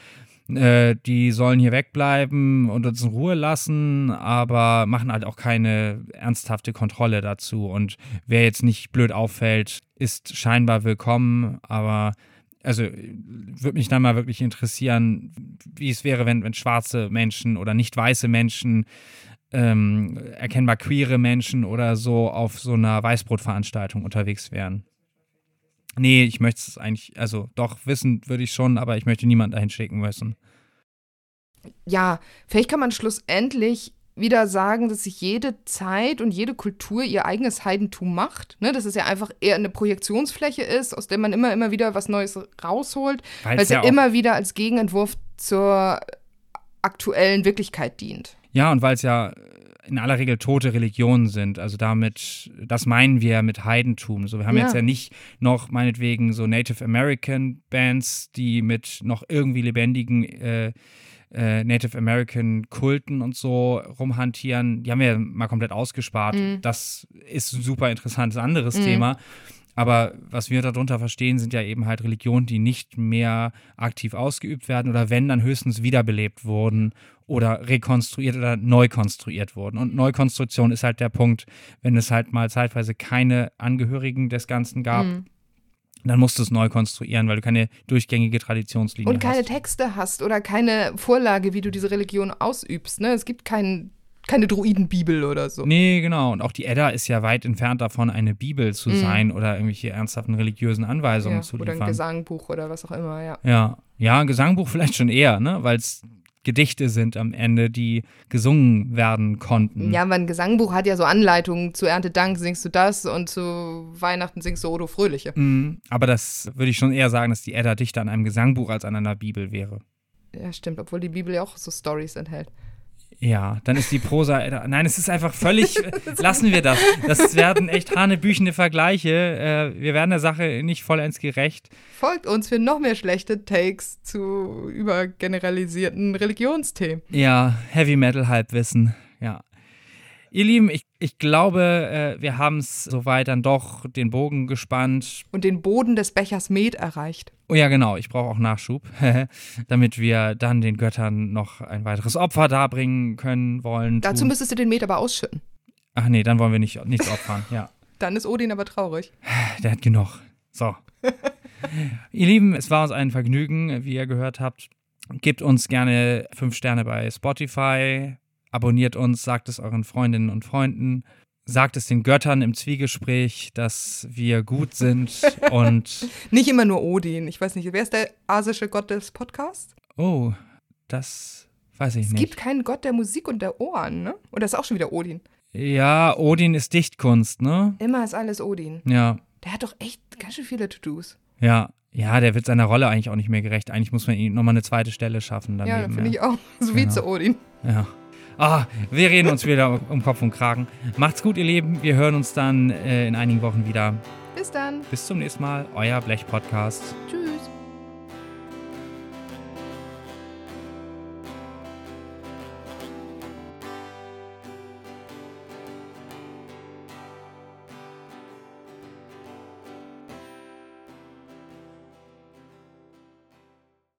die sollen hier wegbleiben und uns in Ruhe lassen, aber machen halt auch keine ernsthafte Kontrolle dazu. Und wer jetzt nicht blöd auffällt, ist scheinbar willkommen, aber also würde mich dann mal wirklich interessieren, wie es wäre, wenn schwarze Menschen oder nicht weiße Menschen erkennbar queere Menschen oder so auf so einer Weißbrotveranstaltung unterwegs wären. Nee, ich möchte es eigentlich, also doch, wissen würde ich schon, aber ich möchte niemanden dahin schicken müssen. Ja, vielleicht kann man schlussendlich wieder sagen, dass sich jede Zeit und jede Kultur ihr eigenes Heidentum macht. Ne? Dass es ja einfach eher eine Projektionsfläche ist, aus der man immer wieder was Neues rausholt, weil es ja immer wieder als Gegenentwurf zur aktuellen Wirklichkeit dient. Ja, und weil es ja in aller Regel tote Religionen sind. Also damit, das meinen wir mit Heidentum. So, wir haben jetzt ja nicht noch meinetwegen so Native American Bands, die mit noch irgendwie lebendigen Native American Kulten und so rumhantieren. Die haben wir mal komplett ausgespart. Das ist ein super interessantes anderes Thema. Aber was wir darunter verstehen, sind ja eben halt Religionen, die nicht mehr aktiv ausgeübt werden oder wenn, dann höchstens wiederbelebt wurden oder rekonstruiert oder neu konstruiert wurden. Und Neukonstruktion ist halt der Punkt, wenn es halt mal zeitweise keine Angehörigen des Ganzen gab, dann musst du es neu konstruieren, weil du keine durchgängige Traditionslinie hast. Und keine Texte hast oder keine Vorlage, wie du diese Religion ausübst. Ne? Es gibt keine Druidenbibel oder so. Nee, genau. Und auch die Edda ist ja weit entfernt davon, eine Bibel zu sein oder irgendwelche ernsthaften religiösen Anweisungen zu liefern. Oder ein Gesangbuch oder was auch immer, ja. Ja, ein Gesangbuch vielleicht schon eher, ne? Weil es Gedichte sind am Ende, die gesungen werden konnten. Ja, aber ein Gesangbuch hat ja so Anleitungen. Zu Erntedank singst du das und zu Weihnachten singst du O du Fröhliche. Aber das würde ich schon eher sagen, dass die Edda dichter an einem Gesangbuch als an einer Bibel wäre. Ja, stimmt, obwohl die Bibel ja auch so Storys enthält. Ja, dann ist die Prosa Edda. Nein, es ist einfach völlig. Lassen wir das. Das werden echt hanebüchene Vergleiche. Wir werden der Sache nicht vollends gerecht. Folgt uns für noch mehr schlechte Takes zu übergeneralisierten Religionsthemen. Ja, Heavy Metal Halbwissen. Ja. Ihr Lieben, ich glaube, wir haben es soweit dann doch den Bogen gespannt. Und den Boden des Bechers Met erreicht. Oh ja, genau, ich brauche auch Nachschub, damit wir dann den Göttern noch ein weiteres Opfer darbringen können wollen. Dazu müsstest du den Met aber ausschütten. Ach nee, dann wollen wir nichts opfern, ja. Dann ist Odin aber traurig. Der hat genug. So. Ihr Lieben, es war uns ein Vergnügen, wie ihr gehört habt. Gebt uns gerne 5 Sterne bei Spotify. Abonniert uns, sagt es euren Freundinnen und Freunden, sagt es den Göttern im Zwiegespräch, dass wir gut sind und... Nicht immer nur Odin. Ich weiß nicht, wer ist der asische Gott des Podcasts? Oh, das weiß ich nicht. Es gibt keinen Gott der Musik und der Ohren, ne? Oder ist auch schon wieder Odin? Ja, Odin ist Dichtkunst, ne? Immer ist alles Odin. Ja. Der hat doch echt ganz schön viele To-Dos. Ja, der wird seiner Rolle eigentlich auch nicht mehr gerecht. Eigentlich muss man ihm nochmal eine zweite Stelle schaffen daneben. Ja, finde ich auch. So wie zu Odin. Ja. Wir reden uns wieder um Kopf und Kragen. Macht's gut, ihr Lieben. Wir hören uns dann in einigen Wochen wieder. Bis dann. Bis zum nächsten Mal. Euer Blech-Podcast. Tschüss.